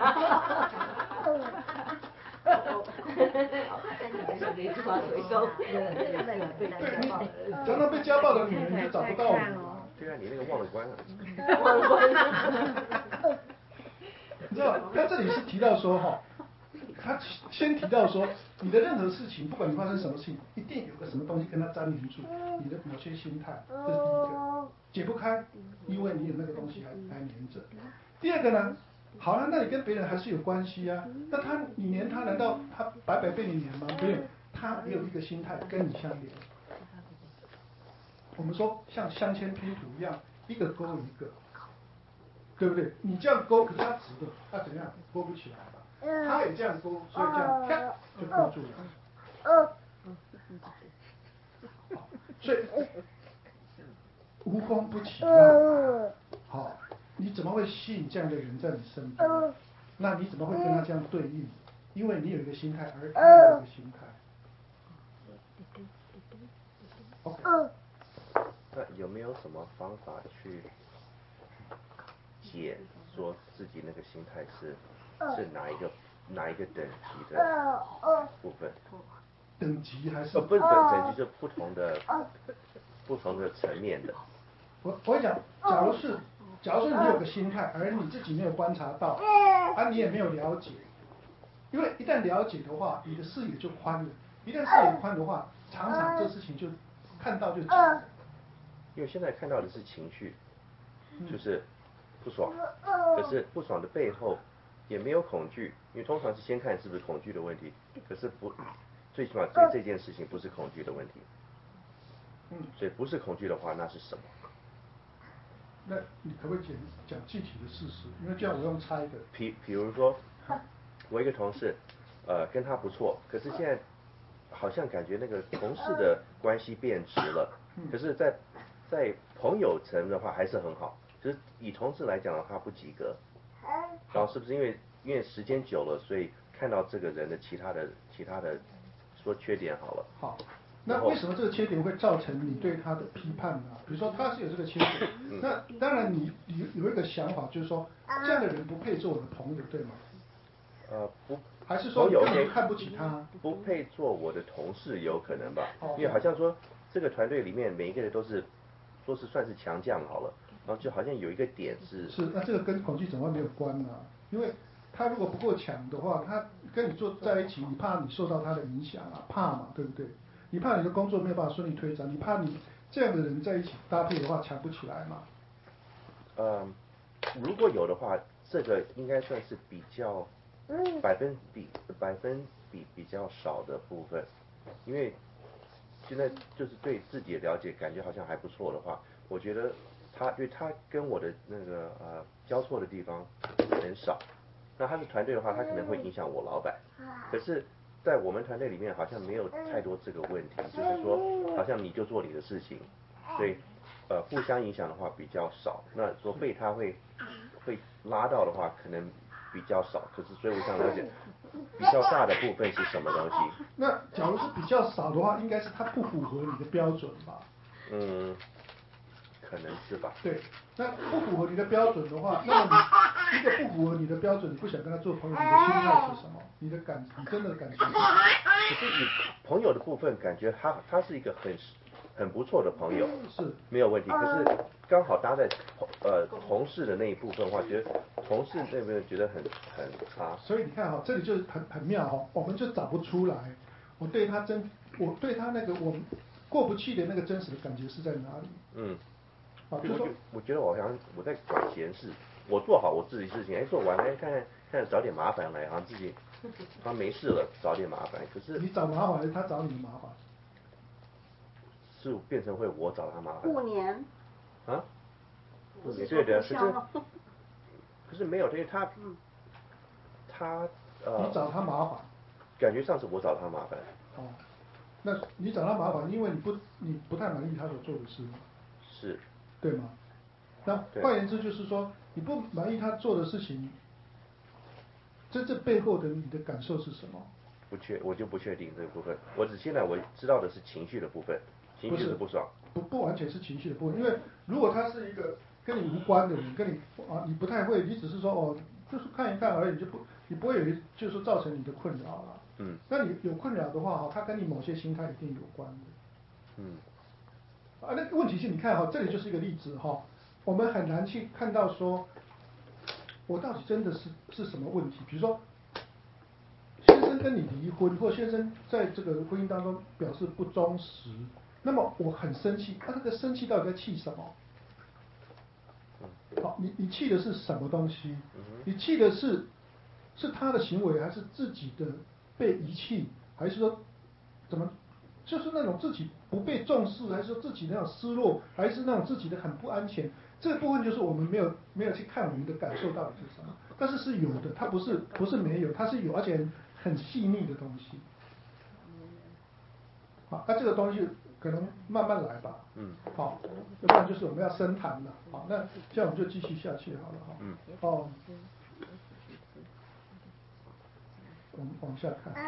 对，常常被家暴的女人你就找不到我了。 对啊，你那个忘了关了。 忘了关。 你知道，他这里是提到说哈，他先提到说，你的任何事情，不管你发生什么事情，一定有个什么东西跟他粘连住，你的某些心态，这是第一个，解不开，因为你有那个东西还还黏着。第二个呢，好了，那你跟别人还是有关系啊，那他你黏他，难道他白白被你黏吗？没有，他也有一个心态跟你相连。我们说像镶嵌拼图一样，一个勾一个。对不对？你这样勾，可是它直的，它怎样勾不起来吧？它也这样勾，所以这样啪就勾住了。所以无风不起浪。好，你怎么会吸引这样的人在你身边？那你怎么会跟他这样对应？因为你有一个心态，而他有一个心态。OK。 那有没有什么方法去解说自己那个心态是是哪一个哪一个等级的部分？ 等级还是？ 哦，不是等等级，就不同的不同的层面的。 我我讲，假如是假如说你有个心态，而你自己没有观察到，啊，你也没有了解，因为一旦了解的话，你的视野就宽了。一旦视野宽的话，常常这事情就看到就解了。 因为现在看到的是情绪，就是不爽，可是不爽的背后也没有恐惧，因为通常是先看是不是恐惧的问题，可是不，最起码对这件事情不是恐惧的问题。嗯，所以不是恐惧的话，那是什么？ 那你可不可以讲讲具体的事实？因为这样我用猜的。 比比如说，我一个同事，呃，跟他不错，可是现在好像感觉那个同事的关系变质了，可是在在朋友层的话还是很好，就是以同事来讲的话不及格，然后是不是因为因为时间久了，所以看到这个人的其他的其他的说缺点好了。 好，那为什么这个缺点会造成你对他的批判呢？比如说他是有这个缺点，嗯、那当然你有有一个想法，就是说这样的人不配做我的朋友，对吗？ 呃，不， 还是说你根本就看不起他？ 不配做我的同事有可能吧？ 哦、 因为好像说这个团队里面每一个人都是，说是算是强将好了，然后就好像有一个点是。 是，那这个跟恐惧转换没有关啊，因为他如果不够强的话，他跟你坐在一起，你怕你受到他的影响啊，怕嘛，对不对？你怕你的工作没有办法顺利推展，你怕你这样的人在一起搭配的话强不起来嘛？ 呃，如果有的话，这个应该算是比较百分比百分比比较少的部分，因为现在就是对自己的了解感觉好像还不错的话，我觉得他因为他跟我的那个呃交错的地方很少，那他是团队的话，他可能会影响我老板，可是。在我们团队里面好像没有太多这个问题，就是说好像你就做你的事情，所以呃互相影响的话比较少。那说被他会会拉到的话可能比较少，可是所以我想了解比较大的部分是什么东西。 那假如是比较少的话，应该是他不符合你的标准吧？ 嗯，可能是吧。 对，那不符合你的标准的话，那么你一个不符合你的标准，你不想跟他做朋友，你的心态是什么？你的感，你真的感觉是什么？ 可是你朋友的部分，感觉他他是一个很很不错的朋友， 是没有问题。可是刚好搭在呃同事的那一部分的话，觉得同事那边觉得很很差。 所以你看哈、哦，这里就很很妙哈、哦，我们就找不出来我对他真，我对他那个我过不去的那个真实的感觉是在哪里？ 嗯， 啊，就我觉说我觉得我好像我在管闲事，我做好我自己事情，哎，做完了，哎，看看看找点麻烦来，好像自己好像没事了，找点麻烦。可是你找麻烦，他找你麻烦， 是变成会我找他麻烦。 过年。 啊？ 不是对的，可说是可是没有，因为他他呃， 你找他麻烦， 感觉上是我找他麻烦。 哦，那你找他麻烦，因为你不你不太满意他所做的事嘛， 是， 对吗？那换言之就是说，你不满意他做的事情，这这背后的你的感受是什么？ 不确，我就不确定这个部分。我只现在我知道的是情绪的部分，情绪是不爽。 不不完全是情绪的部分，因为如果他是一个跟你无关的人，跟你啊你不太会，你只是说哦，就是看一看而已，你就不你不会有就是说造成你的困扰了。 嗯。 那你有困扰的话哈，他跟你某些心态一定有关的。 嗯。 啊，那问题是你看哈，这里就是一个例子哈，我们很难去看到说，我到底真的是是什么问题？比如说，先生跟你离婚，或先生在这个婚姻当中表示不忠实，那么我很生气，他、啊、这个生气到底在气什么？好，你你气的是什么东西？你气的是是他的行为，还是自己的被遗弃，还是说怎么？就是那种自己不被重视，还是说自己那种失落，还是那种自己的很不安全，这个部分就是我们没有没有去看我们的感受到底是什么，但是是有的，它不是不是没有，它是有，而且很细腻的东西。好，那这个东西可能慢慢来吧。 嗯。 好，要不然就是我们要深谈了。好，那这样我们就继续下去好了哈。 嗯。 哦。我们往下看。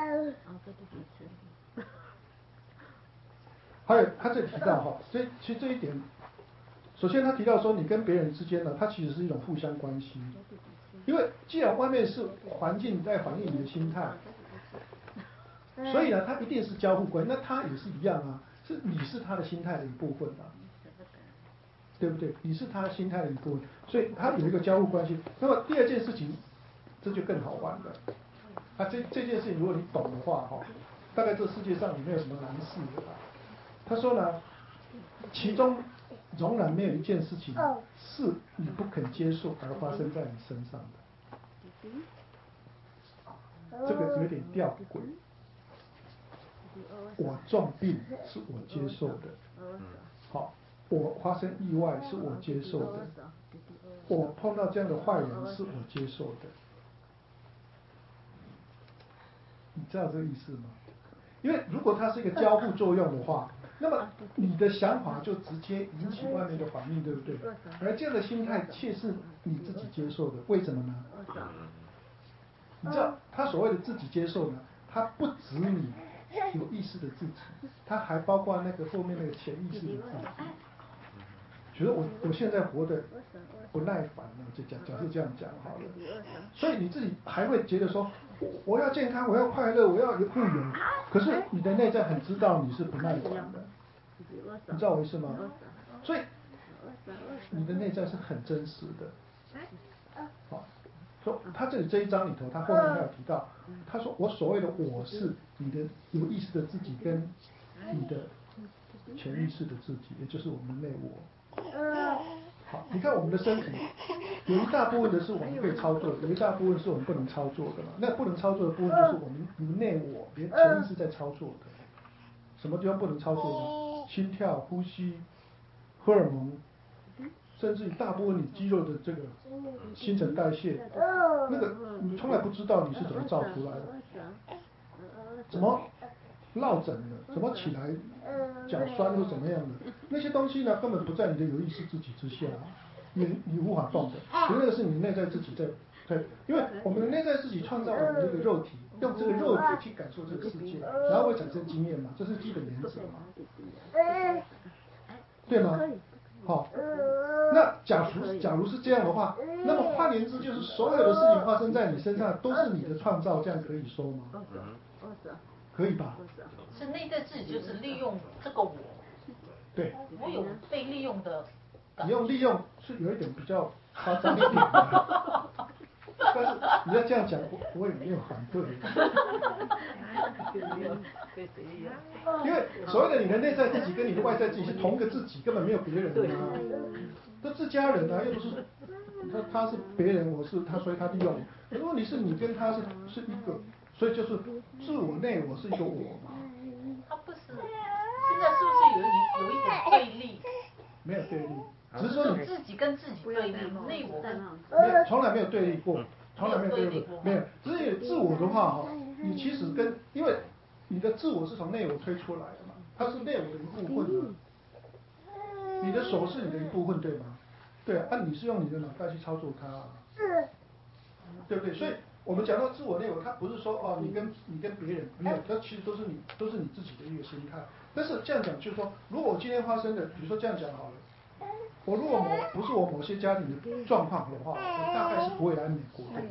还有他这里提到哈，这其实这一点，首先他提到说你跟别人之间呢，它其实是一种互相关系，因为既然外面是环境在反映你的心态，所以呢，它一定是交互关系，那他也是一样啊，是你是他的心态的一部分啊，对不对？你是他心态的一部分，所以他有一个交互关系。那么第二件事情，这就更好玩了。啊，这这件事情如果你懂的话哈，大概这世界上也没有什么难事的啦。他说呢，其中仍然没有一件事情是你不肯接受而发生在你身上的。这个有点吊诡。我重病是我接受的，好，我发生意外是我接受的，我碰到这样的坏人是我接受的。你知道这个意思吗？因为如果它是一个交互作用的话，那么你的想法就直接引起外面的反应，对不对？而这样的心态却是你自己接受的，为什么呢？你知道他所谓的自己接受呢，他不止你有意识的自己，他还包括那个后面那个潜意识的自己。觉得我我现在活得不耐烦了，就假假设这样讲好了。所以你自己还会觉得说，我要健康，我要快乐，我要富有。可是你的内在很知道你是不耐烦的，你知道我意思吗？所以你的内在是很真实的。好，说他这里这一章里头，他后面还有提到，他说我所谓的我是你的有意识的自己跟你的潜意识的自己，也就是我们的内我。好，你看我们的身体，有一大部分的是我们可以操作的，有一大部分是我们不能操作的嘛。那不能操作的部分就是我们由内我连潜意识在操作的。什么地方不能操作呢？心跳、呼吸、荷尔蒙，甚至于大部分你肌肉的这个新陈代谢，那个你从来不知道你是怎么造出来的，怎么落枕了，怎么起来脚酸或怎么样的，那些东西呢根本不在你的有意识自己之下，你你无法动的，因为那个是你内在自己在在，因为我们的内在自己创造我们这个肉体，用这个肉体去感受这个世界，然后会产生经验嘛，这是基本原则嘛，对吗？好，那假如假如是这样的话，那么换言之就是所有的事情发生在你身上都是你的创造，这样可以说吗？可以吧？ 是内在自己就是利用这个我， 对， 我有被利用的感觉。 你用利用是有一点比较夸张一点的，但是你要这样讲，我我也没有反对。因为所谓的你的内在自己跟你的外在自己是同一个自己，根本没有别人啊，都自家人啊，又不是他他是别人，我是他，所以他利用你。可是问题是你跟他是是一个，所以就是自我内我是一个我嘛。 他不是，现在是不是有一有一点对立？ 没有对立，只是说你自己跟自己对立，内我跟没有，从来没有对立过，从来没有对立过，没有。只是自我的话哈，你其实跟因为你的自我是从内我推出来的嘛，它是内我的一部分嘛。你的手是你的一部分，对吗？对啊，那你是用你的脑袋去操作它、啊，对不对？所以我们讲到自我内我，它不是说哦，你跟你跟别人没有，它其实都是你都是你自己的一个心态。但是这样讲就是说，如果我今天发生的，比如说这样讲好了，我如果某不是我某些家庭的状况的话，我大概是不会来美国的。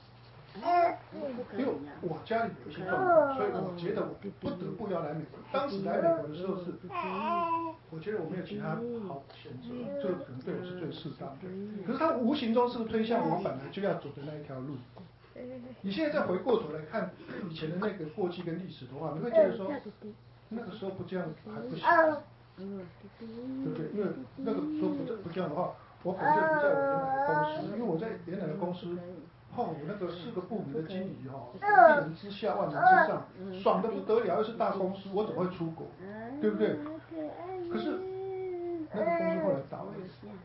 因为我家里有一些状况，所以我觉得我不得不要来美国。当时来美国的时候是，我觉得我没有其他好选择，这个可能对我是最适当的。可是它无形中是不是推向我本来就要走的那一条路？你现在再回过头来看以前的那个过去跟历史的话，你会觉得说，那个时候不这样还不行，对不对？因为那个时候不这不这样的话，我可能就不在我原来的公司，因为我在原来的公司。哦，我那个四个部门的经理哈、哦，一人之下万人之上，爽得不得了，又是大公司，我怎么会出国，对不对？可是那个公司后来倒了，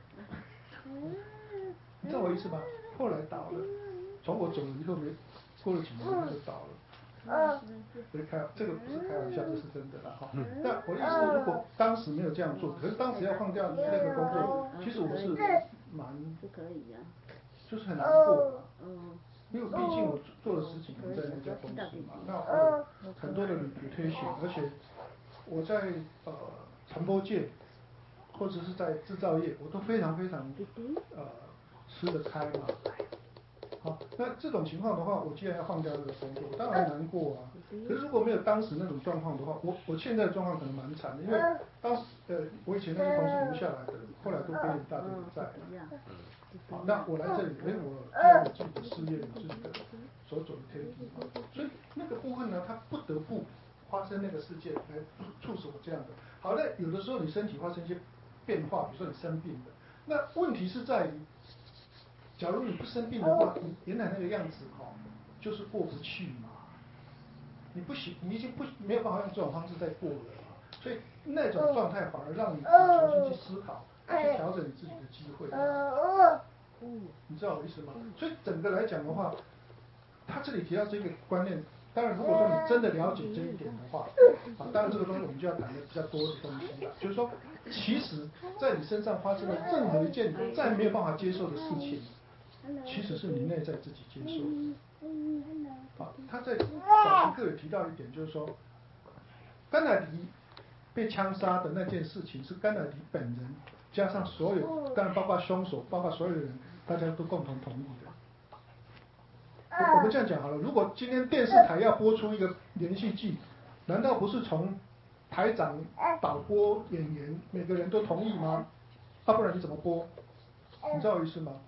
你知道我意思吗？后来倒了，从我走了以后没过了几年它就倒了。所以开这个不是开玩笑，这是真的啦哈。但我的意思是，如果当时没有这样做，可是当时要放掉那个工作，其实我是蛮不可以啊。就是很难过嘛，因为毕竟我做了十几年在那家公司嘛，那我有很多的 reputation， 而且我在呃传播界或者是在制造业，我都非常非常呃吃得开嘛。好，那这种情况的话，我既然要放掉这个工作，我当然难过啊。可是如果没有当时那种状况的话，我我现在的状况可能蛮惨的，因为当时呃我以前那些同事留下来的，后来都背一大堆的债。好，那我来这里，哎，我既然有自己的事业，有自己的所走的天地嘛，所以那个部分呢，它不得不发生那个事件来促使我这样的。好的，有的时候你身体发生一些变化，比如说你生病的，那问题是在于，假如你不生病的话，你原来那个样子哈、哦，就是过不去嘛。你不行，你已经不没有办法用这种方式再过了嘛，所以那种状态反而让你重新去思考。去调整你自己的机会，你知道我意思吗？所以整个来讲的话，他这里提到这个观念，当然如果说你真的了解这一点的话，啊，当然这个东西我们就要谈的比较多的东西了，就是说，其实在你身上发生的任何一件你再没有办法接受的事情，其实是你内在自己接受的。啊，他在早期课有提到一点，就是说，甘乃迪被枪杀的那件事情是甘乃迪本人加上所有，当然包括凶手，包括所有的人，大家都共同同意的。我我们这样讲好了，如果今天电视台要播出一个连续剧，难道不是从台长、导播、演员每个人都同意吗？啊，不然你怎么播？你知道我意思吗？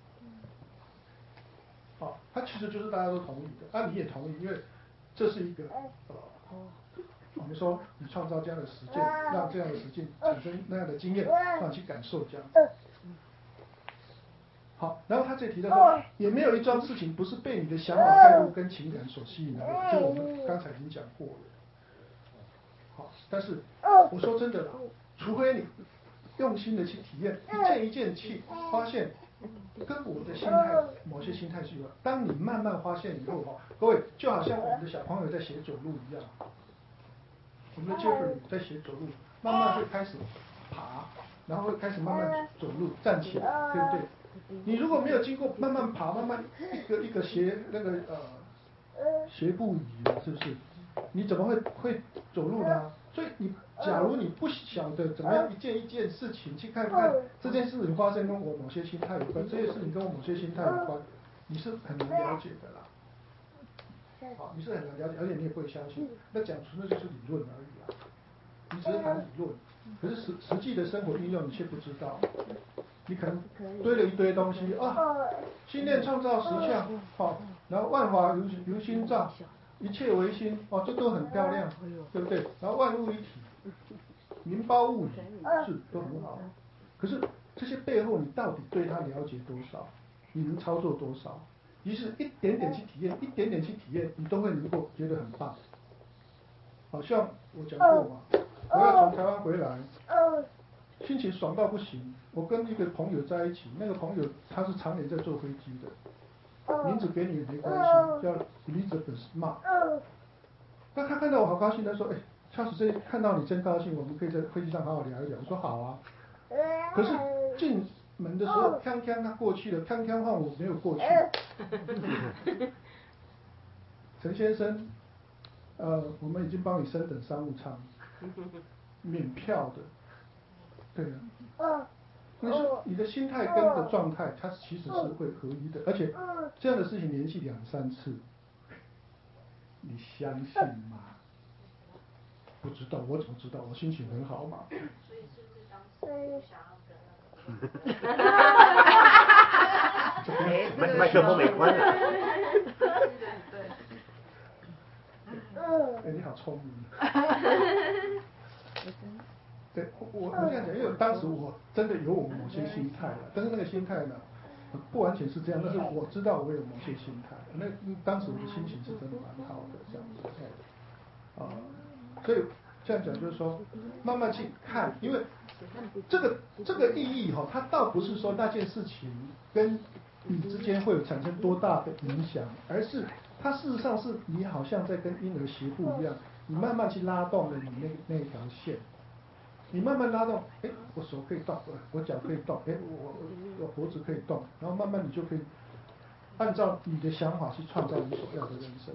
好，它其实就是大家都同意的，啊，你也同意，因为这是一个呃。我们说，你创造这样的实践，让这样的实践产生那样的经验，让你去感受这样子。好，然后他这里提到说，也没有一桩事情不是被你的想法、态度跟情感所吸引来的，就我们刚才已经讲过了。好，但是我说真的啦，除非你用心的去体验，一件一件去发现，跟我的心态某些心态是有关。当你慢慢发现以后哈，各位就好像我们的小朋友在学走路一样。我们的 Jeffrey 在学走路，慢慢会开始爬，然后会开始慢慢走路站起来，对不对？你如果没有经过慢慢爬，慢慢一个一个学那个呃学步仪了，是不是？你怎么会会走路呢？所以你假如你不晓得怎么样一件一件事情去看看这件事情发生跟我某些心态有关，这件事情跟我某些心态有关，你是很难了解的啦。好，你是很难了解，而且你也不会相信。那讲纯粹就是理论而已啊。 你只是谈理论，可是实实际的生活应用你却不知道。你可能堆了一堆东西啊，心念创造实相，好、哦，然后万法由由心造，一切唯心，哦，这都很漂亮，对不对？然后万物一体，明包物理是都很好，可是这些背后你到底对它了解多少？你能操作多少？于是一点点去体验，一点点去体验，你都会能够觉得很棒。好像我讲过嘛，我要从台湾回来，心情爽到不行。我跟一个朋友在一起，那个朋友他是常年在坐飞机的，名字给你也没关系，叫 Elizabeth Ma。那他看到我好高兴，他说：“哎，charles这看到你真高兴，我们可以在飞机上好好聊一聊。”我说：“好啊。”可是进门的时候，锵锵他过去了，锵锵换我没有过去。陈先生，呃，我们已经帮你升等商务舱，免票的，对啊。那是你的心态跟的状态，它其实是会合一的，而且这样的事情连续两三次，你相信吗？不知道，我怎么知道？我心情很好嘛。 所以是不是当时不想要跟那个麦克风没关了。 对。 哎，你好聪明。对，我我这样讲，因为当时我真的有我某些心态了，但是那个心态呢，不完全是这样，但是我知道我有某些心态，那当时我的心情是真的蛮好的，这样子，哎，啊，所以这样讲就是说，慢慢去看，因为这个这个意义哈、哦，它倒不是说那件事情跟你之间会有产生多大的影响，而是它事实上是你好像在跟婴儿协步一样，你慢慢去拉动了你那那一条线。你慢慢拉动，哎，我手可以动，我脚可以动，哎，我我脖子可以动，然后慢慢你就可以按照你的想法去创造你所要的人生。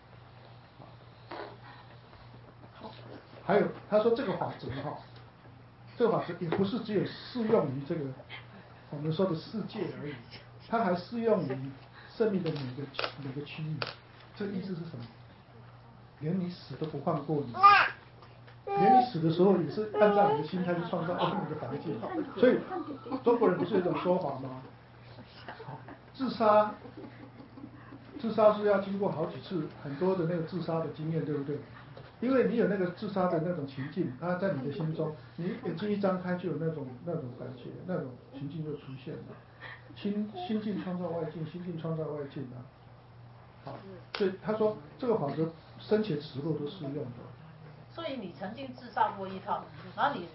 还有他说这个法则哈，这个法则也不是只有适用于这个我们说的世界而已，它还适用于生命的每个每个区域。这个意思是什么？连你死都不放过你。连你死的时候也是按照你的心态去创造你的环境，所以中国人不是有一种说法吗？自杀，自杀是要经过好几次很多的那个自杀的经验，对不对？因为你有那个自杀的那种情境，它在你的心中，你眼睛一张开就有那种那种感觉，那种情境就出现了。心心境创造外境，心境创造外境啊。好，所以他说这个法则生前死后都适用的。 所以你曾经自杀过一趟，然后你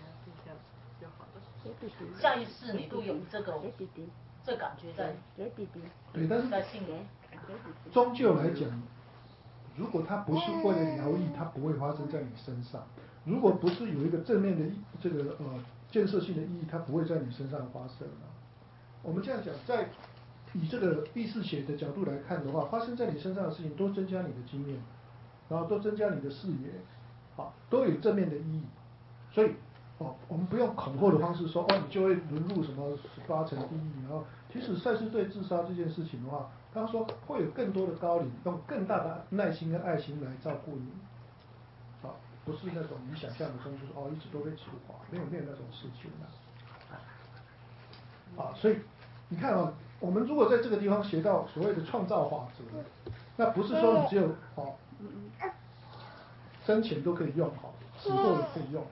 下一世你都有这个这感觉在。 对，但是在心里。 终究来讲，如果它不是为了疗愈，它不会发生在你身上；如果不是有一个正面的这个呃建设性的意义，它不会在你身上发生啊。我们这样讲，在以这个意识学的角度来看的话，发生在你身上的事情都增加你的经验，然后都增加你的视野。啊，都有正面的意义，所以哦，我们不用恐吓的方式说哦，你就会沦入什么十八层地狱。然后，其实赛斯对自杀这件事情的话，他说会有更多的高龄用更大的耐心跟爱心来照顾你，啊，不是那种你想象的中就是哦一直都被处罚，没有没有那种事情的，啊，所以你看啊、哦，我们如果在这个地方学到所谓的创造法则，那不是说你只有哦。生前都可以用好，死后也可以用。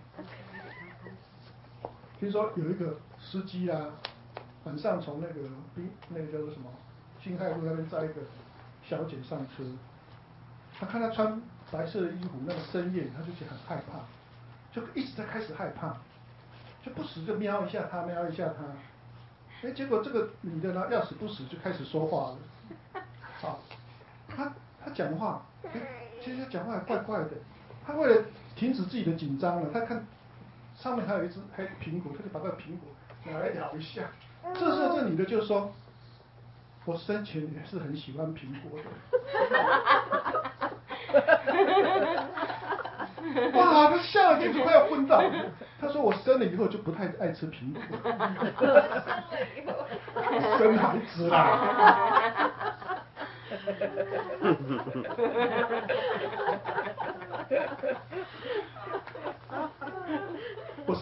比如说有一个司机啊，晚上从那个滨那个叫做什么辛亥路那边载一个小姐上车，他看她穿白色的衣服，那个深夜他就觉得很害怕，就一直在开始害怕，就不时就瞄一下她，瞄一下她，哎，结果这个女的呢，要死不死就开始说话了，啊，她她讲话，哎，其实她讲话还怪怪的。他为了停止自己的紧张呢，他看上面还有一只还有苹果，他就把那个苹果拿来咬一下。这时候这女的就说：“我生前也是很喜欢苹果的。”哇，他笑得简直快要昏倒。他说：“我生了以后就不太爱吃苹果。”生孩子啦。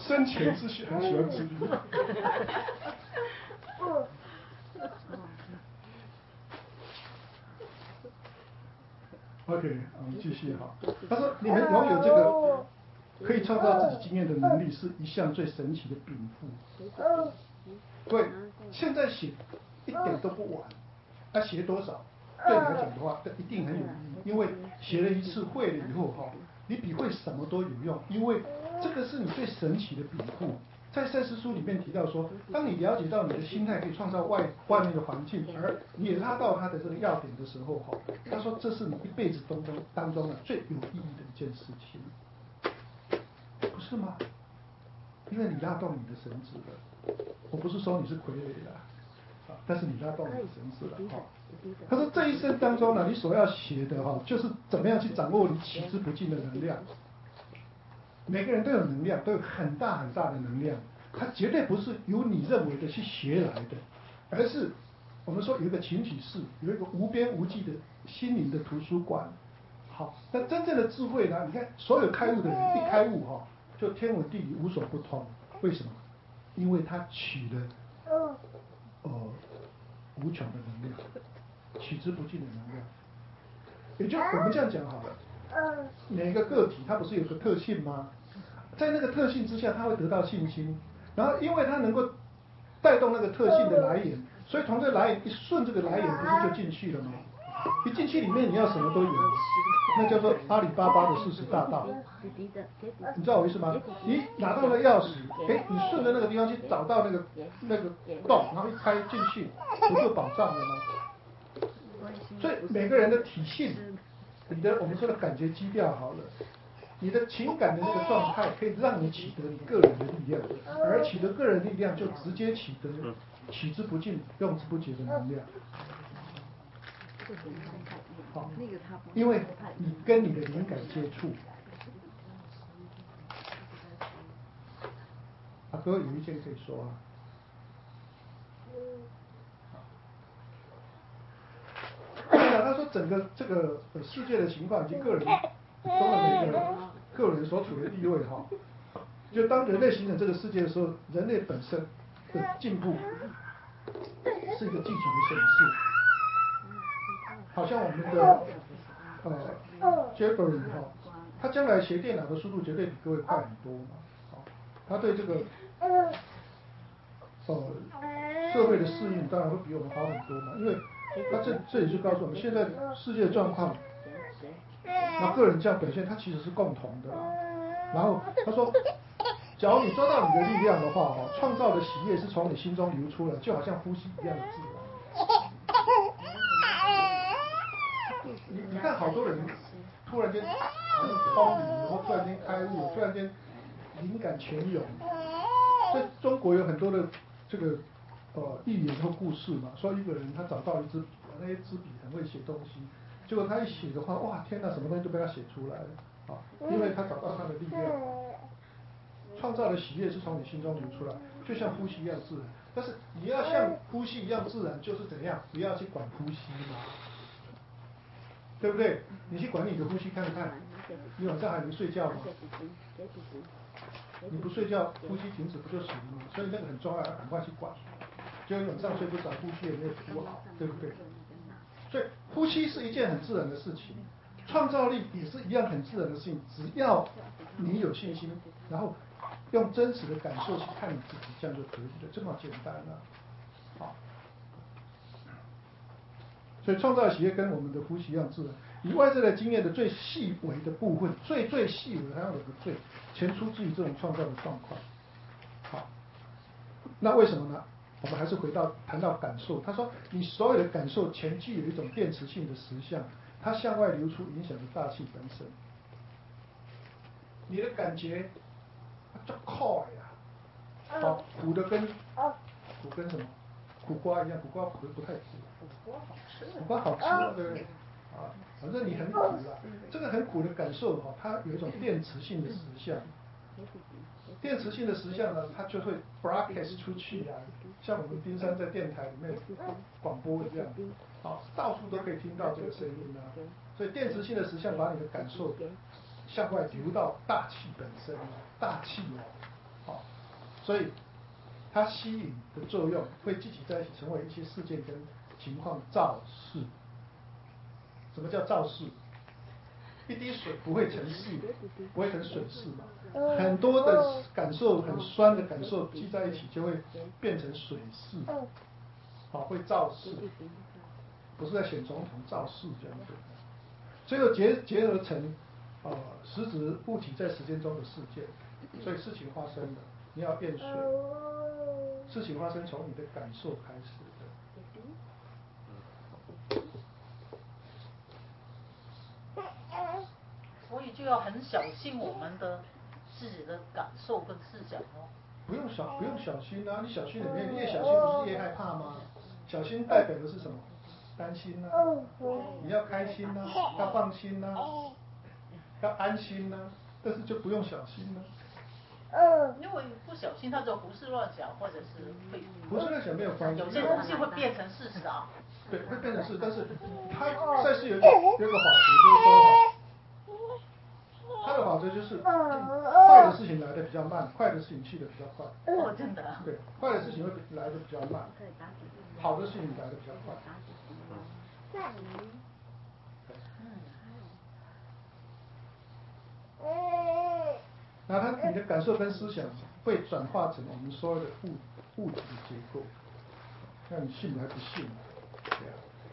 生前是喜很喜欢吃鱼。OK， 我们继续哈。他说：“你们拥有这个可以创造自己经验的能力，是一项最神奇的禀赋。各位，现在写一点都不晚。他写多少，对你来讲的话，这一定很有意义。因为写了一次，会了以后哈，你比会什么都有用。因为这个是你最神奇的禀赋。在赛斯书里面提到说，当你了解到你的心态可以创造外外面的环境，而你也拉到它的这个要点的时候，哈，他说这是你一辈子当中当中啊最有意义的一件事情，不是吗？因为你拉动你的绳子了。我不是说你是傀儡啦，啊，但是你拉动你的绳子了，哈。他说这一生当中呢，你所要学的哈，就是怎么样去掌握你取之不尽的能量。每个人都有能量，都有很大很大的能量，它绝对不是由你认为的去学来的，而是我们说有一个群体室，有一个无边无际的心灵的图书馆。好，那真正的智慧呢？你看，所有开悟的人一开悟哈，就天文地理无所不通。为什么？因为他取了呃无穷的能量，取之不尽的能量。也就我们这样讲好了。每个个体它不是有个特性吗？在那个特性之下，他会得到信心，然后因为他能够带动那个特性的来源，所以从这来源一顺这个来源，不是就进去了吗？一进去里面你要什么都有，那叫做阿里巴巴的四十大盗。你知道我意思吗？你拿到了钥匙，哎，你顺着那个地方去找到那个那个洞，然后一开进去，不就宝藏了吗？所以每个人的体性。你的我们说的感觉基调好了，你的情感的那个状态可以让你取得你个人的力量，而取得个人力量就直接取得取之不尽、用之不竭的能量。好，因为你跟你的灵感接触。啊，哥有一件可以说啊。他说整个这个世界的情况以及个人中的每个个人所处的地位哈，就当人类形成这个世界的时候，人类本身的进步是一个具体的显示。好像我们的呃 Jeffrey 哈，他将来学电脑的速度绝对比各位快很多嘛，好，他对这个呃社会的适应当然会比我们好很多嘛，因为他这这里就告诉我们，现在世界状况，那个人这样表现，他其实是共同的。然后他说，假如你抓到你的力量的话，哈，创造的喜悦是从你心中流出来，就好像呼吸一样的自然。你你看，好多人突然间超灵，然后突然间开悟，突然间灵感泉涌。在中国有很多的这个。呃，寓言或故事嘛，说一个人他找到一支笔，那一支笔很会写东西，结果他一写的话，哇，天哪，什么东西都被他写出来了，啊，因为他找到他的力量，创造的喜悦是从你心中流出来，就像呼吸一样自然。但是你要像呼吸一样自然，就是怎样，不要去管呼吸嘛，对不对？你去管你的呼吸看看，你晚上还能睡觉吗？你不睡觉，呼吸停止不就死了吗？所以那个很重要，赶快去管。就晚上睡不着，呼吸也没有不好，对不对？所以呼吸是一件很自然的事情，创造力也是一样很自然的事情。只要你有信心，然后用真实的感受去看你自己，这样就可以了，这么简单了。好，所以创造喜悦跟我们的呼吸一样自然。以外在的经验的最细微的部分，最最细微的，还有个最，全出自于这种创造的状况。好，那为什么呢？我们还是回到谈到感受，他说你所有的感受全具有一种电磁性的实相，它向外流出，影响着大气本身。你的感觉就快呀，好，苦的跟苦跟什么？苦瓜一样，苦瓜苦的不太苦，苦瓜好吃，苦瓜好吃，对不对？啊，反正你很苦了，这个很苦的感受哈，它有一种电磁性的实相。电磁性的实相呢，它就会 broadcast 出去啊，像我们丁山在电台里面广播一样，好，到处都可以听到这个声音啊。所以电磁性的实相把你的感受向外流到大气本身，大气哦，好， 所以它吸引的作用会聚集在一起，成为一些事件跟情况造势。什么叫造势？一滴水不会成势，不会成水势嘛。很多的感受，很酸的感受聚在一起，就会变成水势，好，会造势，不是在选总统造势这样子。最后结结合成呃实质物体在时间中的事件，所以事情发生了，你要验水，事情发生从你的感受开始的。 所以就要很小心我们的自己的感受跟思想哦。 不用小不用小心啊，你小心里面越小心不是越害怕吗？小心代表的是什么？担心啊，你要开心啊，要放心啊，要安心啊，但是就不用小心啊。 因为不小心他就胡思乱想，或者是会胡思乱想没有关系， 有些东西会变成事实啊。 对，会变成事，但是它赛事有一个有一个法则，就是说，它的法则就是坏的事情来的比较慢，快的事情去的比较快。 哦，真的。 对，坏的事情会来的比较慢，好的事情来的比较快。那它你的感受跟思想会转化成我们说的物物体的结构，那你信还不信？对啊。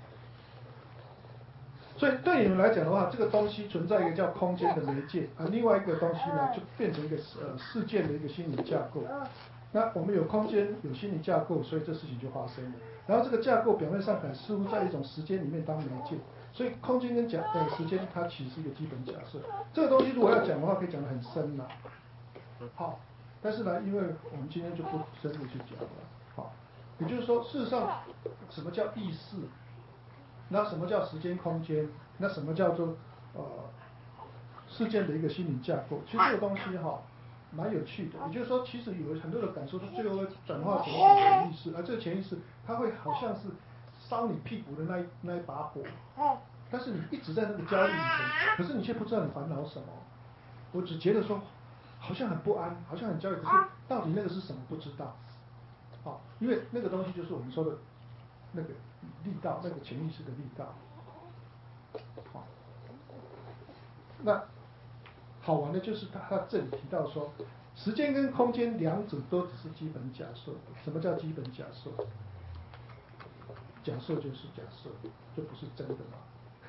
所以对你们来讲的话，这个东西存在一个叫空间的媒介，而另外一个东西呢，就变成一个呃事件的一个心理架构。那我们有空间，有心理架构，所以这事情就发生了。然后这个架构表面上看似乎在一种时间里面当媒介，所以空间跟假呃时间它其实是一个基本假设。这个东西如果要讲的话，可以讲得很深呐。好，但是呢，因为我们今天就不深入去讲了。好，也就是说，事实上，什么叫意识？那什么叫时间空间？那什么叫做呃事件的一个心理架构？其实这个东西哈蛮有趣的。也就是说，其实有很多的感受，是最后会转化成一种潜意识，而这个潜意识它会好像是烧你屁股的那一那一把火，但是你一直在那个焦虑里头，可是你却不知道你烦恼什么。我只觉得说好像很不安，好像很焦虑，可是到底那个是什么不知道。好，因为那个东西就是我们说的那个力道，那个潜意识的力道。好，那好玩的就是他他这里提到说，时间跟空间两者都只是基本假设。什么叫基本假设？假设就是假设，这不是真的嘛？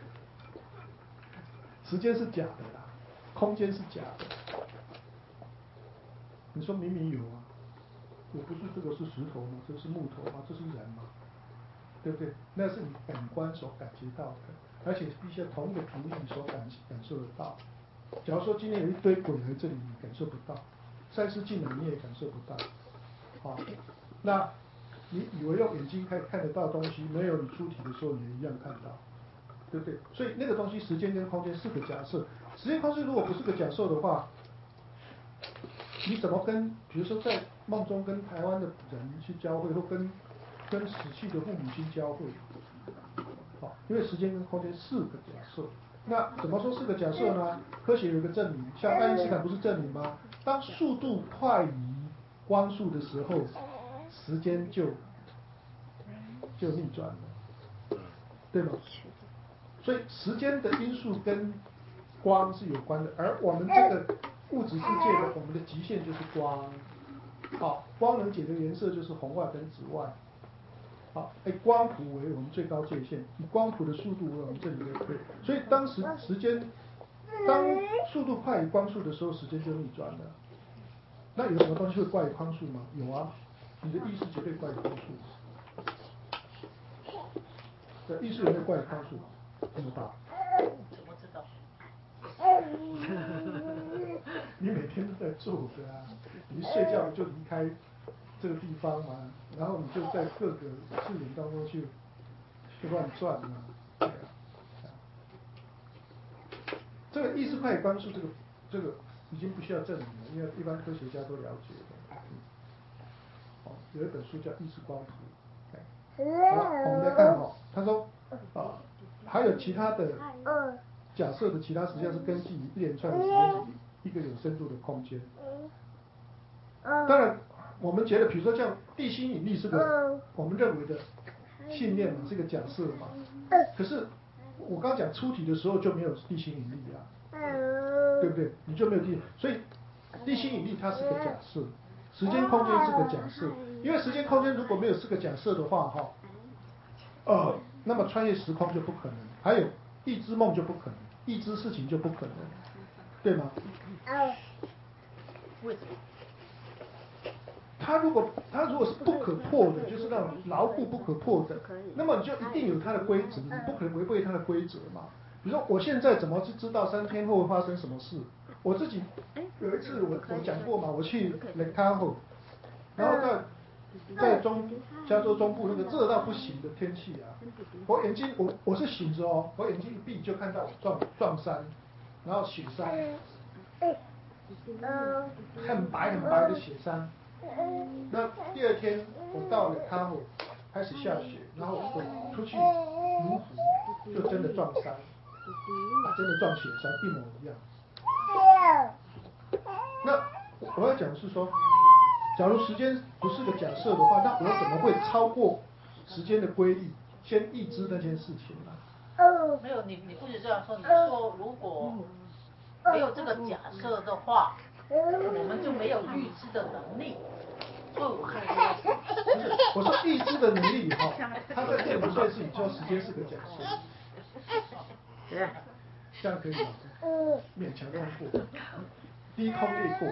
时间是假的啦，空间是假的。你说明明有啊，我不是这个是石头吗？这是木头吗？这是人吗？对不对？那是你感官所感觉到的，而且必须要同一个频率所感感受得到。假如说今天有一堆鬼来这里，你感受不到；赛斯进来你也感受不到。好，那你以为用眼睛看看得到东西，没有你出体的时候也一样看到，对不对？所以那个东西时间跟空间是个假设。时间空间如果不是个假设的话，你怎么跟比如说在梦中跟台湾的人去交汇，或跟跟死去的父母亲交汇？好，因为时间跟空间是个假设。那怎么说是个假设呢？科学有一个证明，像爱因斯坦不是证明吗？当速度快于光速的时候，时间就就逆转了，对吗？所以时间的因素跟光是有关的，而我们这个物质世界的我们的极限就是光。好，光能解的颜色就是红外跟紫外。好，哎，光谱为我们最高界限，以光谱的速度为我们这里的对，所以当时时间当速度快于光速的时候，时间就逆转了。那有什么东西会快于光速吗？有啊，你的意识绝对快于光速。对，意识有没有快于光速？不知道。 怎么知道？ 你每天都在做的啊，你一睡觉就离开这个地方嘛，然后你就在各个次元当中去去乱转嘛，对啊。这个意识快光速，这个这个已经不需要证明了，因为一般科学家都了解的。哦，有一本书叫《意识光谱》。好，我们来看哈，他说啊，还有其他的假设的其他实际上是根据一连串的时间，一个有深度的空间。当然， 我们觉得，比如说像地心引力是个我们认为的信念嘛，是个假设嘛。可是我刚讲出体的时候就没有地心引力啊，对不对？你就没有地，所以地心引力它是个假设，时间空间是个假设。因为时间空间如果没有是个假设的话，哈，呃，那么穿越时空就不可能，还有预知梦就不可能，预知事情就不可能，对吗？ 为什么？ 它如果它如果是不可破的，就是那种牢固不可破的，那么你就一定有它的规则，你不可能违背它的规则嘛。比如说我现在怎么去知道三天后会发生什么事？我自己有一次我我讲过嘛，我去雷卡后，然后在在中加州中部那个热到不行的天气啊，我眼睛我我是醒着哦，我眼睛一闭就看到撞撞山，然后雪山，很白很白的雪山。那第二天我到了卡后开始下雪，然后我出去卢浮就真的撞山，真的撞雪山一模一样。那我要讲的是说，假如时间不是个假设的话，那我怎么会超过时间的规律，先预知那件事情呢？ 没有，你你不是这样说，你说如果没有这个假设的话，我们就没有预知的能力。就我说预知的能力哈，他在这不算是你说时间是个假设，这样可以吗？勉强通过，低空可以过。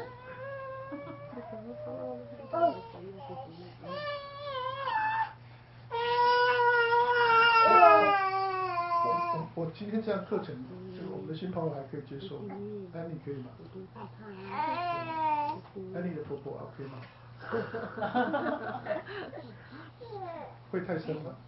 我我今天这样课程，这个我们的新朋友还可以接受吗？安妮可以吗？安妮的婆婆 OK 吗？会太深吗？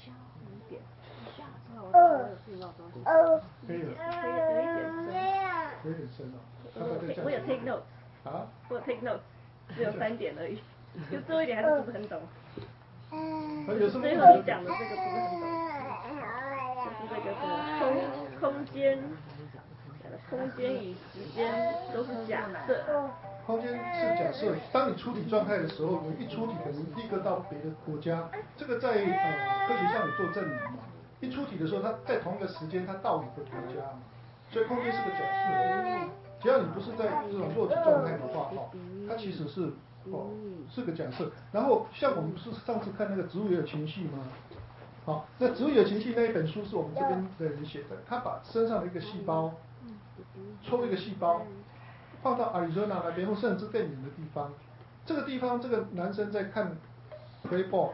可以了。有点深哦。 我有 take notes。 啊？ 我有 take notes， 只有三点而已，就最后一点还是不是很懂。 有什么？ 最后你讲的这个不是很懂，就是这个是空空间，空间与时间都是假设。 空间是假设，当你出体状态的时候，你一出体可能立刻到别的国家，这个在呃科学上有做证明嘛。一出体的时候，它在同一个时间，它到你的国家嘛，所以空间是个假设。只要你不是在这种弱体状态的话，哦，它其实是哦是个假设。然后像我们不是上次看那个植物也有情绪吗？好，那植物有情绪那一本书是我们这边的人写的，他把身上的一个细胞抽一个细胞。放到阿里佐纳那边，或甚至更远的地方，这个地方这个男生在看 Playboy，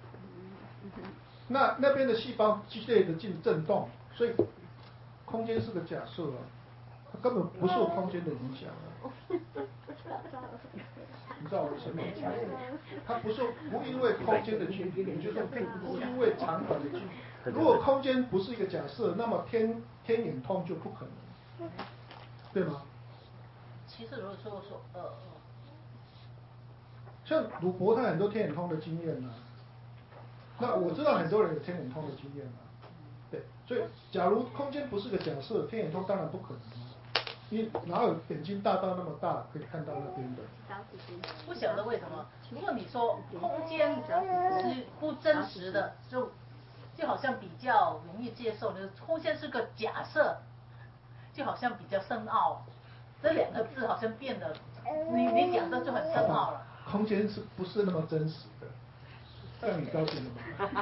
那那边的细胞激烈的进震动，所以空间是个假设啊，它根本不受空间的影响啊。你知道我的什么意思？它不受不因为空间的距离，就是不因为长短的距离。如果空间不是一个假设，那么天天眼通就不可能，对吗？ 其实如果说说呃， 像鲁伯他很多天眼通的经验啊，那我知道很多人有天眼通的经验啊，对，所以假如空间不是个假设，天眼通当然不可能啊，因为哪有眼睛大到那么大可以看到那边的？ 不晓得为什么，如果你说空间是不真实的，就就好像比较容易接受，就是空间是个假设，就好像比较深奥。这两个字好像变得，你你讲的就很深奥了。 空间是不是那么真实的？让你高兴了吗？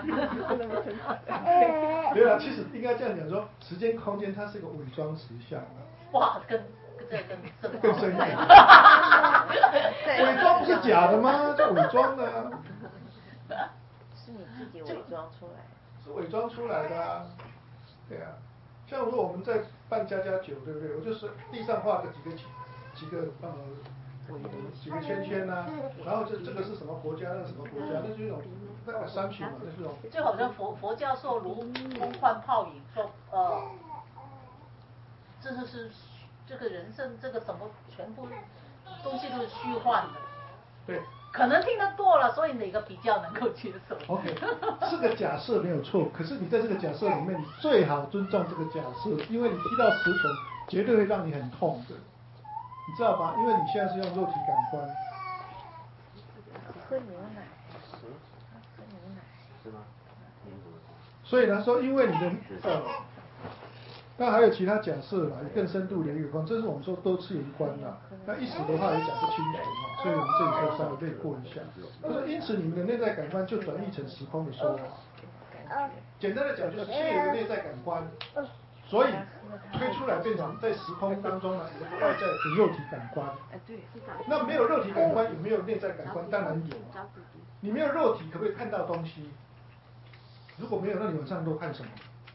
对啊，其实应该这样讲说，时间空间它是个伪装实相啊。 哇，跟这跟深更深一点。伪装不是假的吗？这伪装的啊。 是你自己伪装出来的。 是伪装出来的啊。对啊。像如果我们在办家家酒，对不对？我就是地上画个几个几个呃几个圈圈啊，然后这这个是什么国家，那个什么国家，那是一种那个商品嘛，那是一种。 就好像佛佛教说如梦幻泡影，说呃，这就是这个人生这个什么全部东西都是虚幻的。 对。 可能听得多了，所以哪个比较能够接受 ？OK， 是个假设没有错，可是你在这个假设里面，你最好尊重这个假设，因为你踢到石头，绝对会让你很痛的，你知道吧？因为你现在是用肉体感官， 喝牛奶， 是他喝牛奶。 是吗？ 所以他说，因为你的呃，那还有其他假设啦，更深度的一个观，这是我们说多次元观啦。那一时的话也讲不清楚哈，所以我们这里就稍微略过一下。他说，因此你们的内在感官就转译成时空的说法。简单的讲，就是先有个内在感官，所以推出来变成在时空当中呢，有个外在的肉体感官。那没有肉体感官，有没有内在感官？当然有啊。你没有肉体，可不可以看到东西？如果没有，那你晚上都看什么？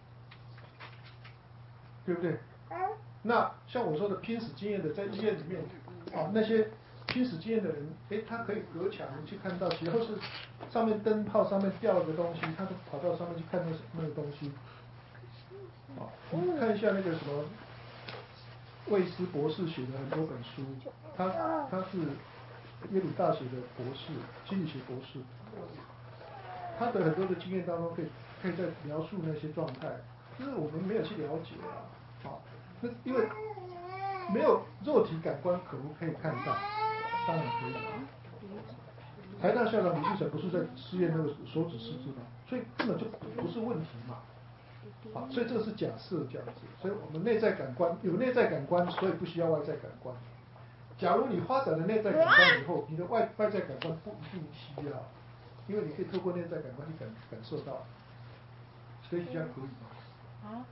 对不对？那像我说的拼死经验的，在医院里面，啊，那些拼死经验的人，哎，他可以隔墙去看到，其后是上面灯泡上面吊个东西，他都跑到上面去看那那个东西。啊，你看一下那个什么，魏斯博士写的很多本书，他他是耶鲁大学的博士，心理学博士。他的很多的经验当中，可以可以在描述那些状态，就是我们没有去了解啊，好，那因为没有肉体感官，可不可以看到？当然可以。台大校长李旭成不是在试验那个手指失智吗？所以根本就不是问题嘛。好，所以这个是假设这样子，所以我们内在感官有内在感官，所以不需要外在感官。假如你发展了内在感官以后，你的外外在感官不一定需要。因为你可以透过内在感官去感感受到，所以这样可以吗？ 啊，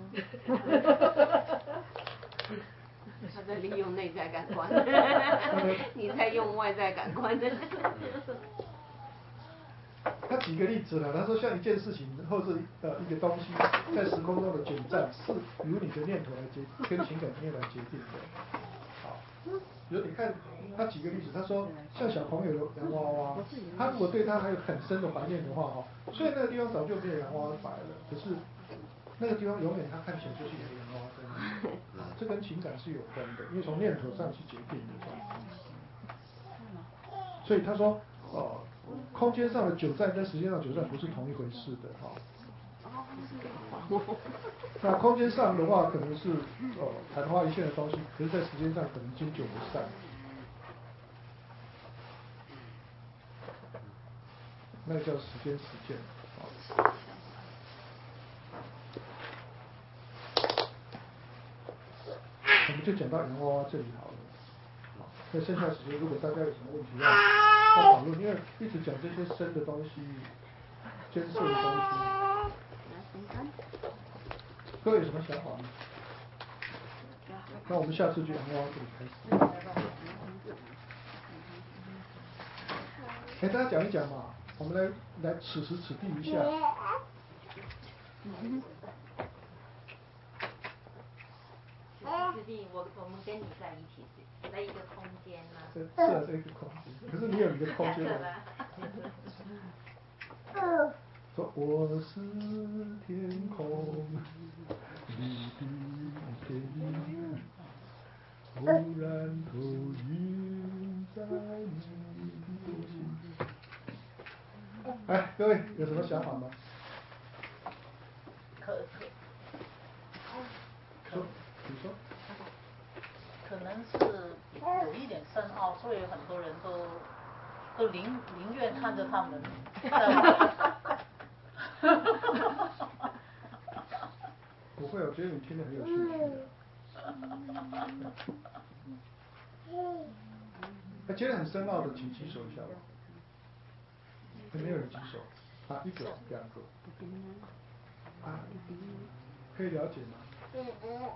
他在利用内在感官，你在用外在感官。 他举个例子了，他说像一件事情或是呃一个东西在时空中的卷站，是由你的念头来决跟情感经验来决定的。好，比如你看他举个例子，他说像小朋友有洋娃娃，他如果对他还有很深的怀念的话哈，虽然那个地方早就没有洋娃娃摆了，可是那个地方永远他看起来就是一个洋娃娃在那里，这跟情感是有关的，因为从念头上去决定的。所以他说哦。空间上的久站跟时间上的久站不是同一回事的哈。那空间上的话可能是呃昙花一现的东西，可是在时间上可能经久不散。那叫时间实践。我们就讲到洋娃娃这里好了。那剩下时间，如果大家有什么问题要要讨论，因为一直讲这些深的东西、艰涩的东西，各位有什么想法吗？那我们下次就洋娃娃这里开始。给大家讲一讲嘛，我们来来此时此地一下。 师弟，我我们跟你在一起，在一个空间吗？ 是啊，在一个空间。可是你有你的空间吗？说我是天空，你的天，忽然投影在你的心。哎，各位有什么想法吗？ 可可。 说，你说。 可能是有一点深奥，所以很多人都都宁宁愿看着他们在玩。 不会，我觉得你听得很有兴趣。他今天很深奥的，请举手一下吧。有没有人举手？啊，一个、两个。啊，可以了解吗？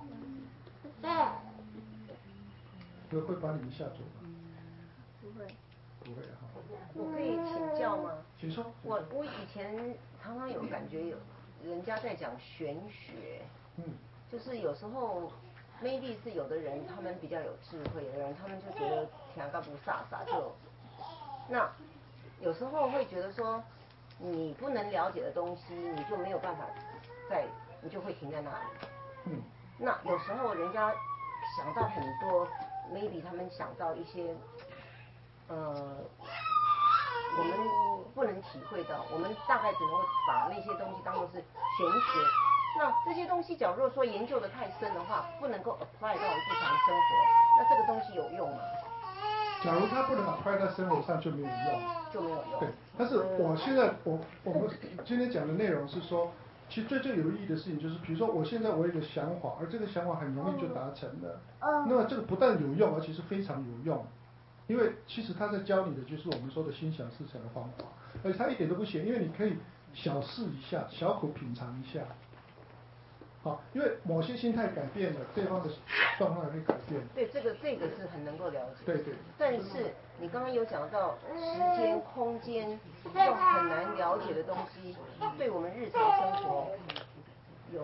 会会把你们吓走吗？ 不会。 不会哈。 我可以请教吗？ 请说。 我我以前常常有感觉有人家在讲玄学， 嗯， 就是有时候 maybe 是有的人他们比较有智慧，有的人他们就觉得听个不飒飒就，那有时候会觉得说你不能了解的东西，你就没有办法在，你就会停在那里。 嗯。 那有时候人家想到很多 maybe 他们想到一些呃我们不能体会到，我们大概只能够把那些东西当作是玄学。那这些东西假如说研究的太深的话，不能够 apply 到日常生活，那这个东西有用吗？ 假如他不能 apply 在生活上就没有用， 就没有用。 对，但是我现在我我们今天讲的内容是说，其实最最有意义的事情就是，比如说我现在我有一个想法，而这个想法很容易就达成了，那么这个不但有用，而且是非常有用，因为其实他在教你的就是我们说的心想事成的方法，而且他一点都不险，因为你可以小试一下，小口品尝一下。好，因为某些心态改变了，对方的状况会改变。 对，这个这个是很能够了解。 对对。 但是你刚刚有讲到时间、空间这种很难了解的东西，对我们日常生活有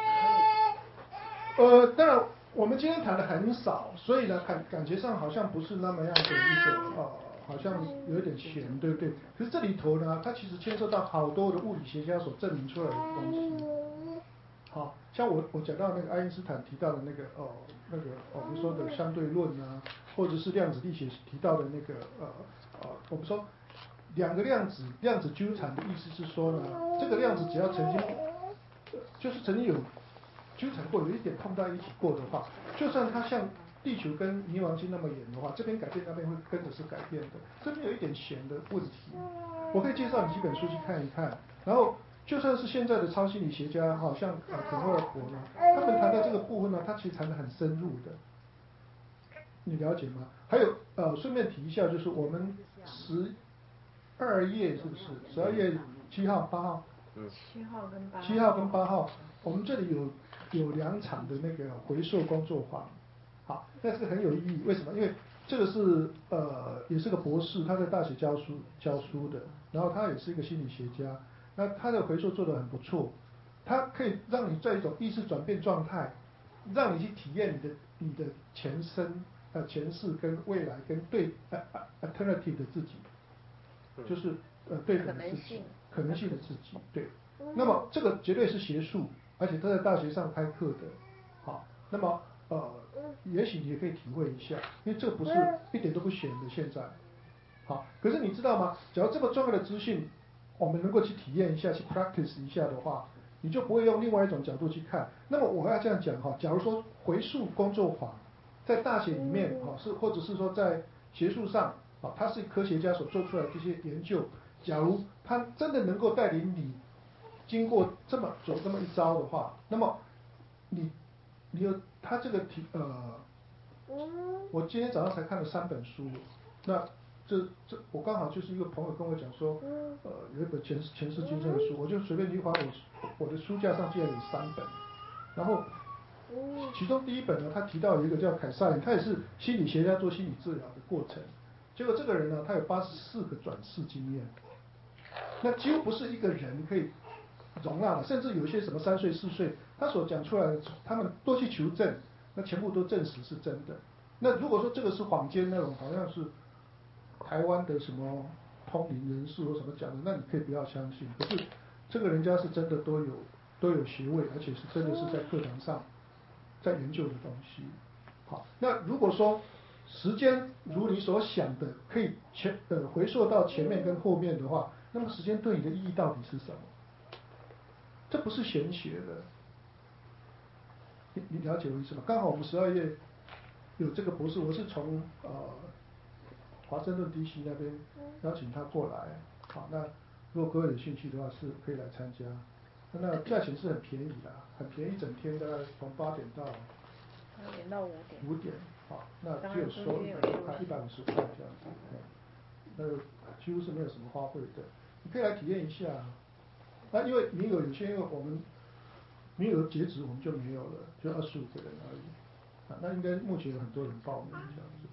可以。 呃，当然我们今天谈的很少，所以呢，感感觉上好像不是那么样的一个呃，好像有一点悬，对不对？可是这里头呢，它其实牵涉到好多的物理学家所证明出来的东西。好，像我我讲到那个爱因斯坦提到的那个呃那个我们说的相对论啊，或者是量子力学提到的那个呃呃我们说两个量子量子纠缠的意思是说呢，这个量子只要曾经、呃、就是曾经有纠缠过，有一点碰到一起过的话，就算它像地球跟冥王星那么远的话，这边改变那边会跟着是改变的，这边有一点弦的问题。我可以介绍你几本书去看一看，然后。就算是现在的超心理学家，好像呃肯沃尔伯呢，他们谈到这个部分呢，他其实谈得很深入的，你了解吗？还有呃，顺便提一下，就是我们十二页是不是？十二月七号、八号？ 嗯。七号跟八号。 七号跟八号，我们这里有有两场的那个回溯工作坊，好，那这个很有意义。为什么？因为这个是呃，也是个博士，他在大学教书教书的，然后他也是一个心理学家。那他的回溯做得很不错，他可以让你在一种意识转变状态，让你去体验你的你的前生、呃前世跟未来跟对呃 alternative 的自己，就是呃对等的自己，可能性的自己，对。那么这个绝对是学术，而且他在大学上开课的，好，那么呃也许你也可以体会一下，因为这不是一点都不悬的现在，好，可是你知道吗？只要这么重要的资讯。我们能够去体验一下，去 practice 一下的话，你就不会用另外一种角度去看。那么我要这样讲哈，假如说回溯工作坊在大学里面哈，是或者是说在学术上啊，它是科学家所做出来的这些研究，假如他真的能够带领你经过这么走这么一招的话，那么你你有他这个题呃，我今天早上才看了三本书，那。这这我刚好就是一个朋友跟我讲说，呃，有一本前前世今生的书，我就随便一划我我的书架上竟然有三本，然后其中第一本呢，他提到有一个叫凯撒林，他也是心理学家做心理治疗的过程，结果这个人呢，他有八十四个转世经验，那几乎不是一个人可以容纳的，甚至有些什么三岁四岁，他所讲出来的，他们都去求证，那全部都证实是真的。那如果说这个是坊间那种好像是。台湾的什么通灵人士或什么讲的，那你可以不要相信。可是这个人家是真的都有都有学位，而且是真的是在课堂上在研究的东西。好，那如果说时间如你所想的可以前呃回溯到前面跟后面的话，那么时间对你的意义到底是什么？这不是玄学的，你你了解我意思吗？刚好我们十二月有这个博士，我是从呃。华盛顿 D C 那边邀请他过来，好，那如果各位有兴趣的话，是可以来参加。那价钱是很便宜的，很便宜，一整天大概从八点到八点到五点。 五点，好，那只有收一百块，一百五十块这样子，那几乎是没有什么花费的，你可以来体验一下。那因为名额有限，因为我们名额截止我们就没有了，就二十五个人而已。啊，那应该目前有很多人报名这样子。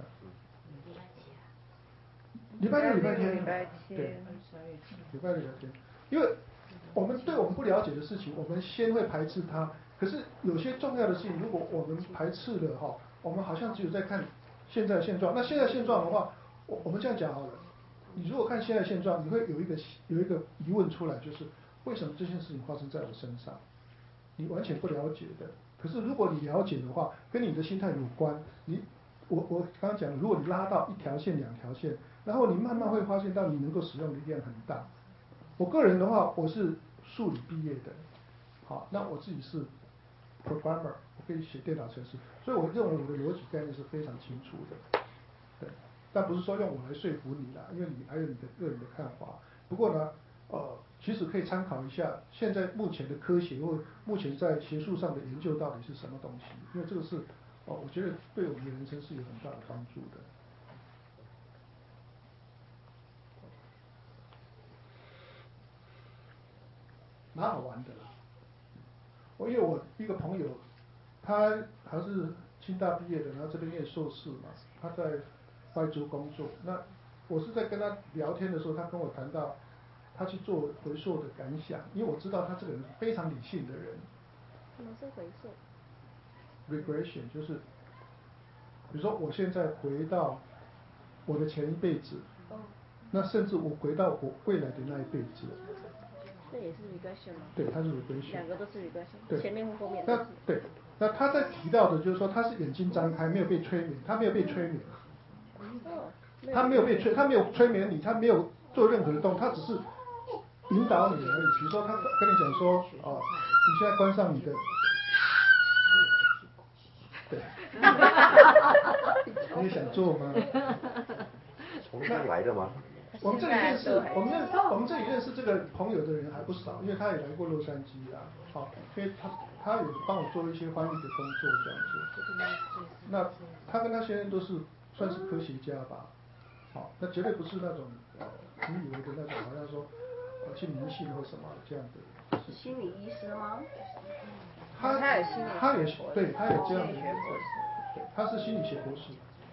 礼拜六、礼拜天，对，礼拜六、礼拜天，因为我们对我们不了解的事情，我们先会排斥它。可是有些重要的事情，如果我们排斥了哈，我们好像只有在看现在现状。那现在现状的话，我我们这样讲好了，你如果看现在现状，你会有一个有一个疑问出来，就是为什么这件事情发生在我身上？你完全不了解的。可是如果你了解的话，跟你的心态有关。你我我刚刚讲，如果你拉到一条线、两条线。然后你慢慢会发现到你能够使用的力量很大。我个人的话，我是数理毕业的，好，那我自己是 programmer， 我可以写电脑程式，所以我认为我的逻辑概念是非常清楚的。对， 但不是说用我来说服你啦，因为你还有你的个人的看法。不过呢，呃，其实可以参考一下现在目前的科学或目前在学术上的研究到底是什么东西，因为这个是哦，我觉得对我们的人生是有很大的帮助的。蛮好玩的啦。我因为我一个朋友，他还是清大毕业的，然后这边念硕士嘛，他在外州工作。那我是在跟他聊天的时候，他跟我谈到他去做回溯的感想，因为我知道他这个人非常理性的人。 什么是回溯 ？regression 就是，比如说我现在回到我的前一辈子， 哦， 那甚至我回到我未来的那一辈子。 这也是 regression 吗？ 对，它是 regression。 两个都是 regression。 对。 前面或后面。 那对，那他在提到的就是说，他是眼睛张开，没有被催眠，他没有被催眠。 哦。 他没有被催，他没有催眠你，他没有做任何的动，他只是引导你而已。比如说，他跟你讲说，哦，你现在关上你的，对，你也想做吗？ 从哪来的吗？ 我们这里认识，我们认我们这里认识这个朋友的人还不少，因为他也来过洛杉矶啊，好，所以他他有帮我做一些翻译的工作这样子。那他跟他先生都是算是科学家吧，好，那绝对不是那种呃你以为的那种，好像说呃去迷信或什么这样的。 是心理医师吗？ 他他有心理他也学博士对，他有这样的心理学博士， 对，他是心理学博士。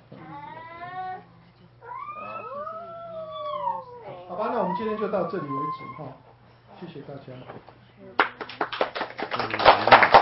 好吧，那我们今天就到这里为止哈，谢谢大家。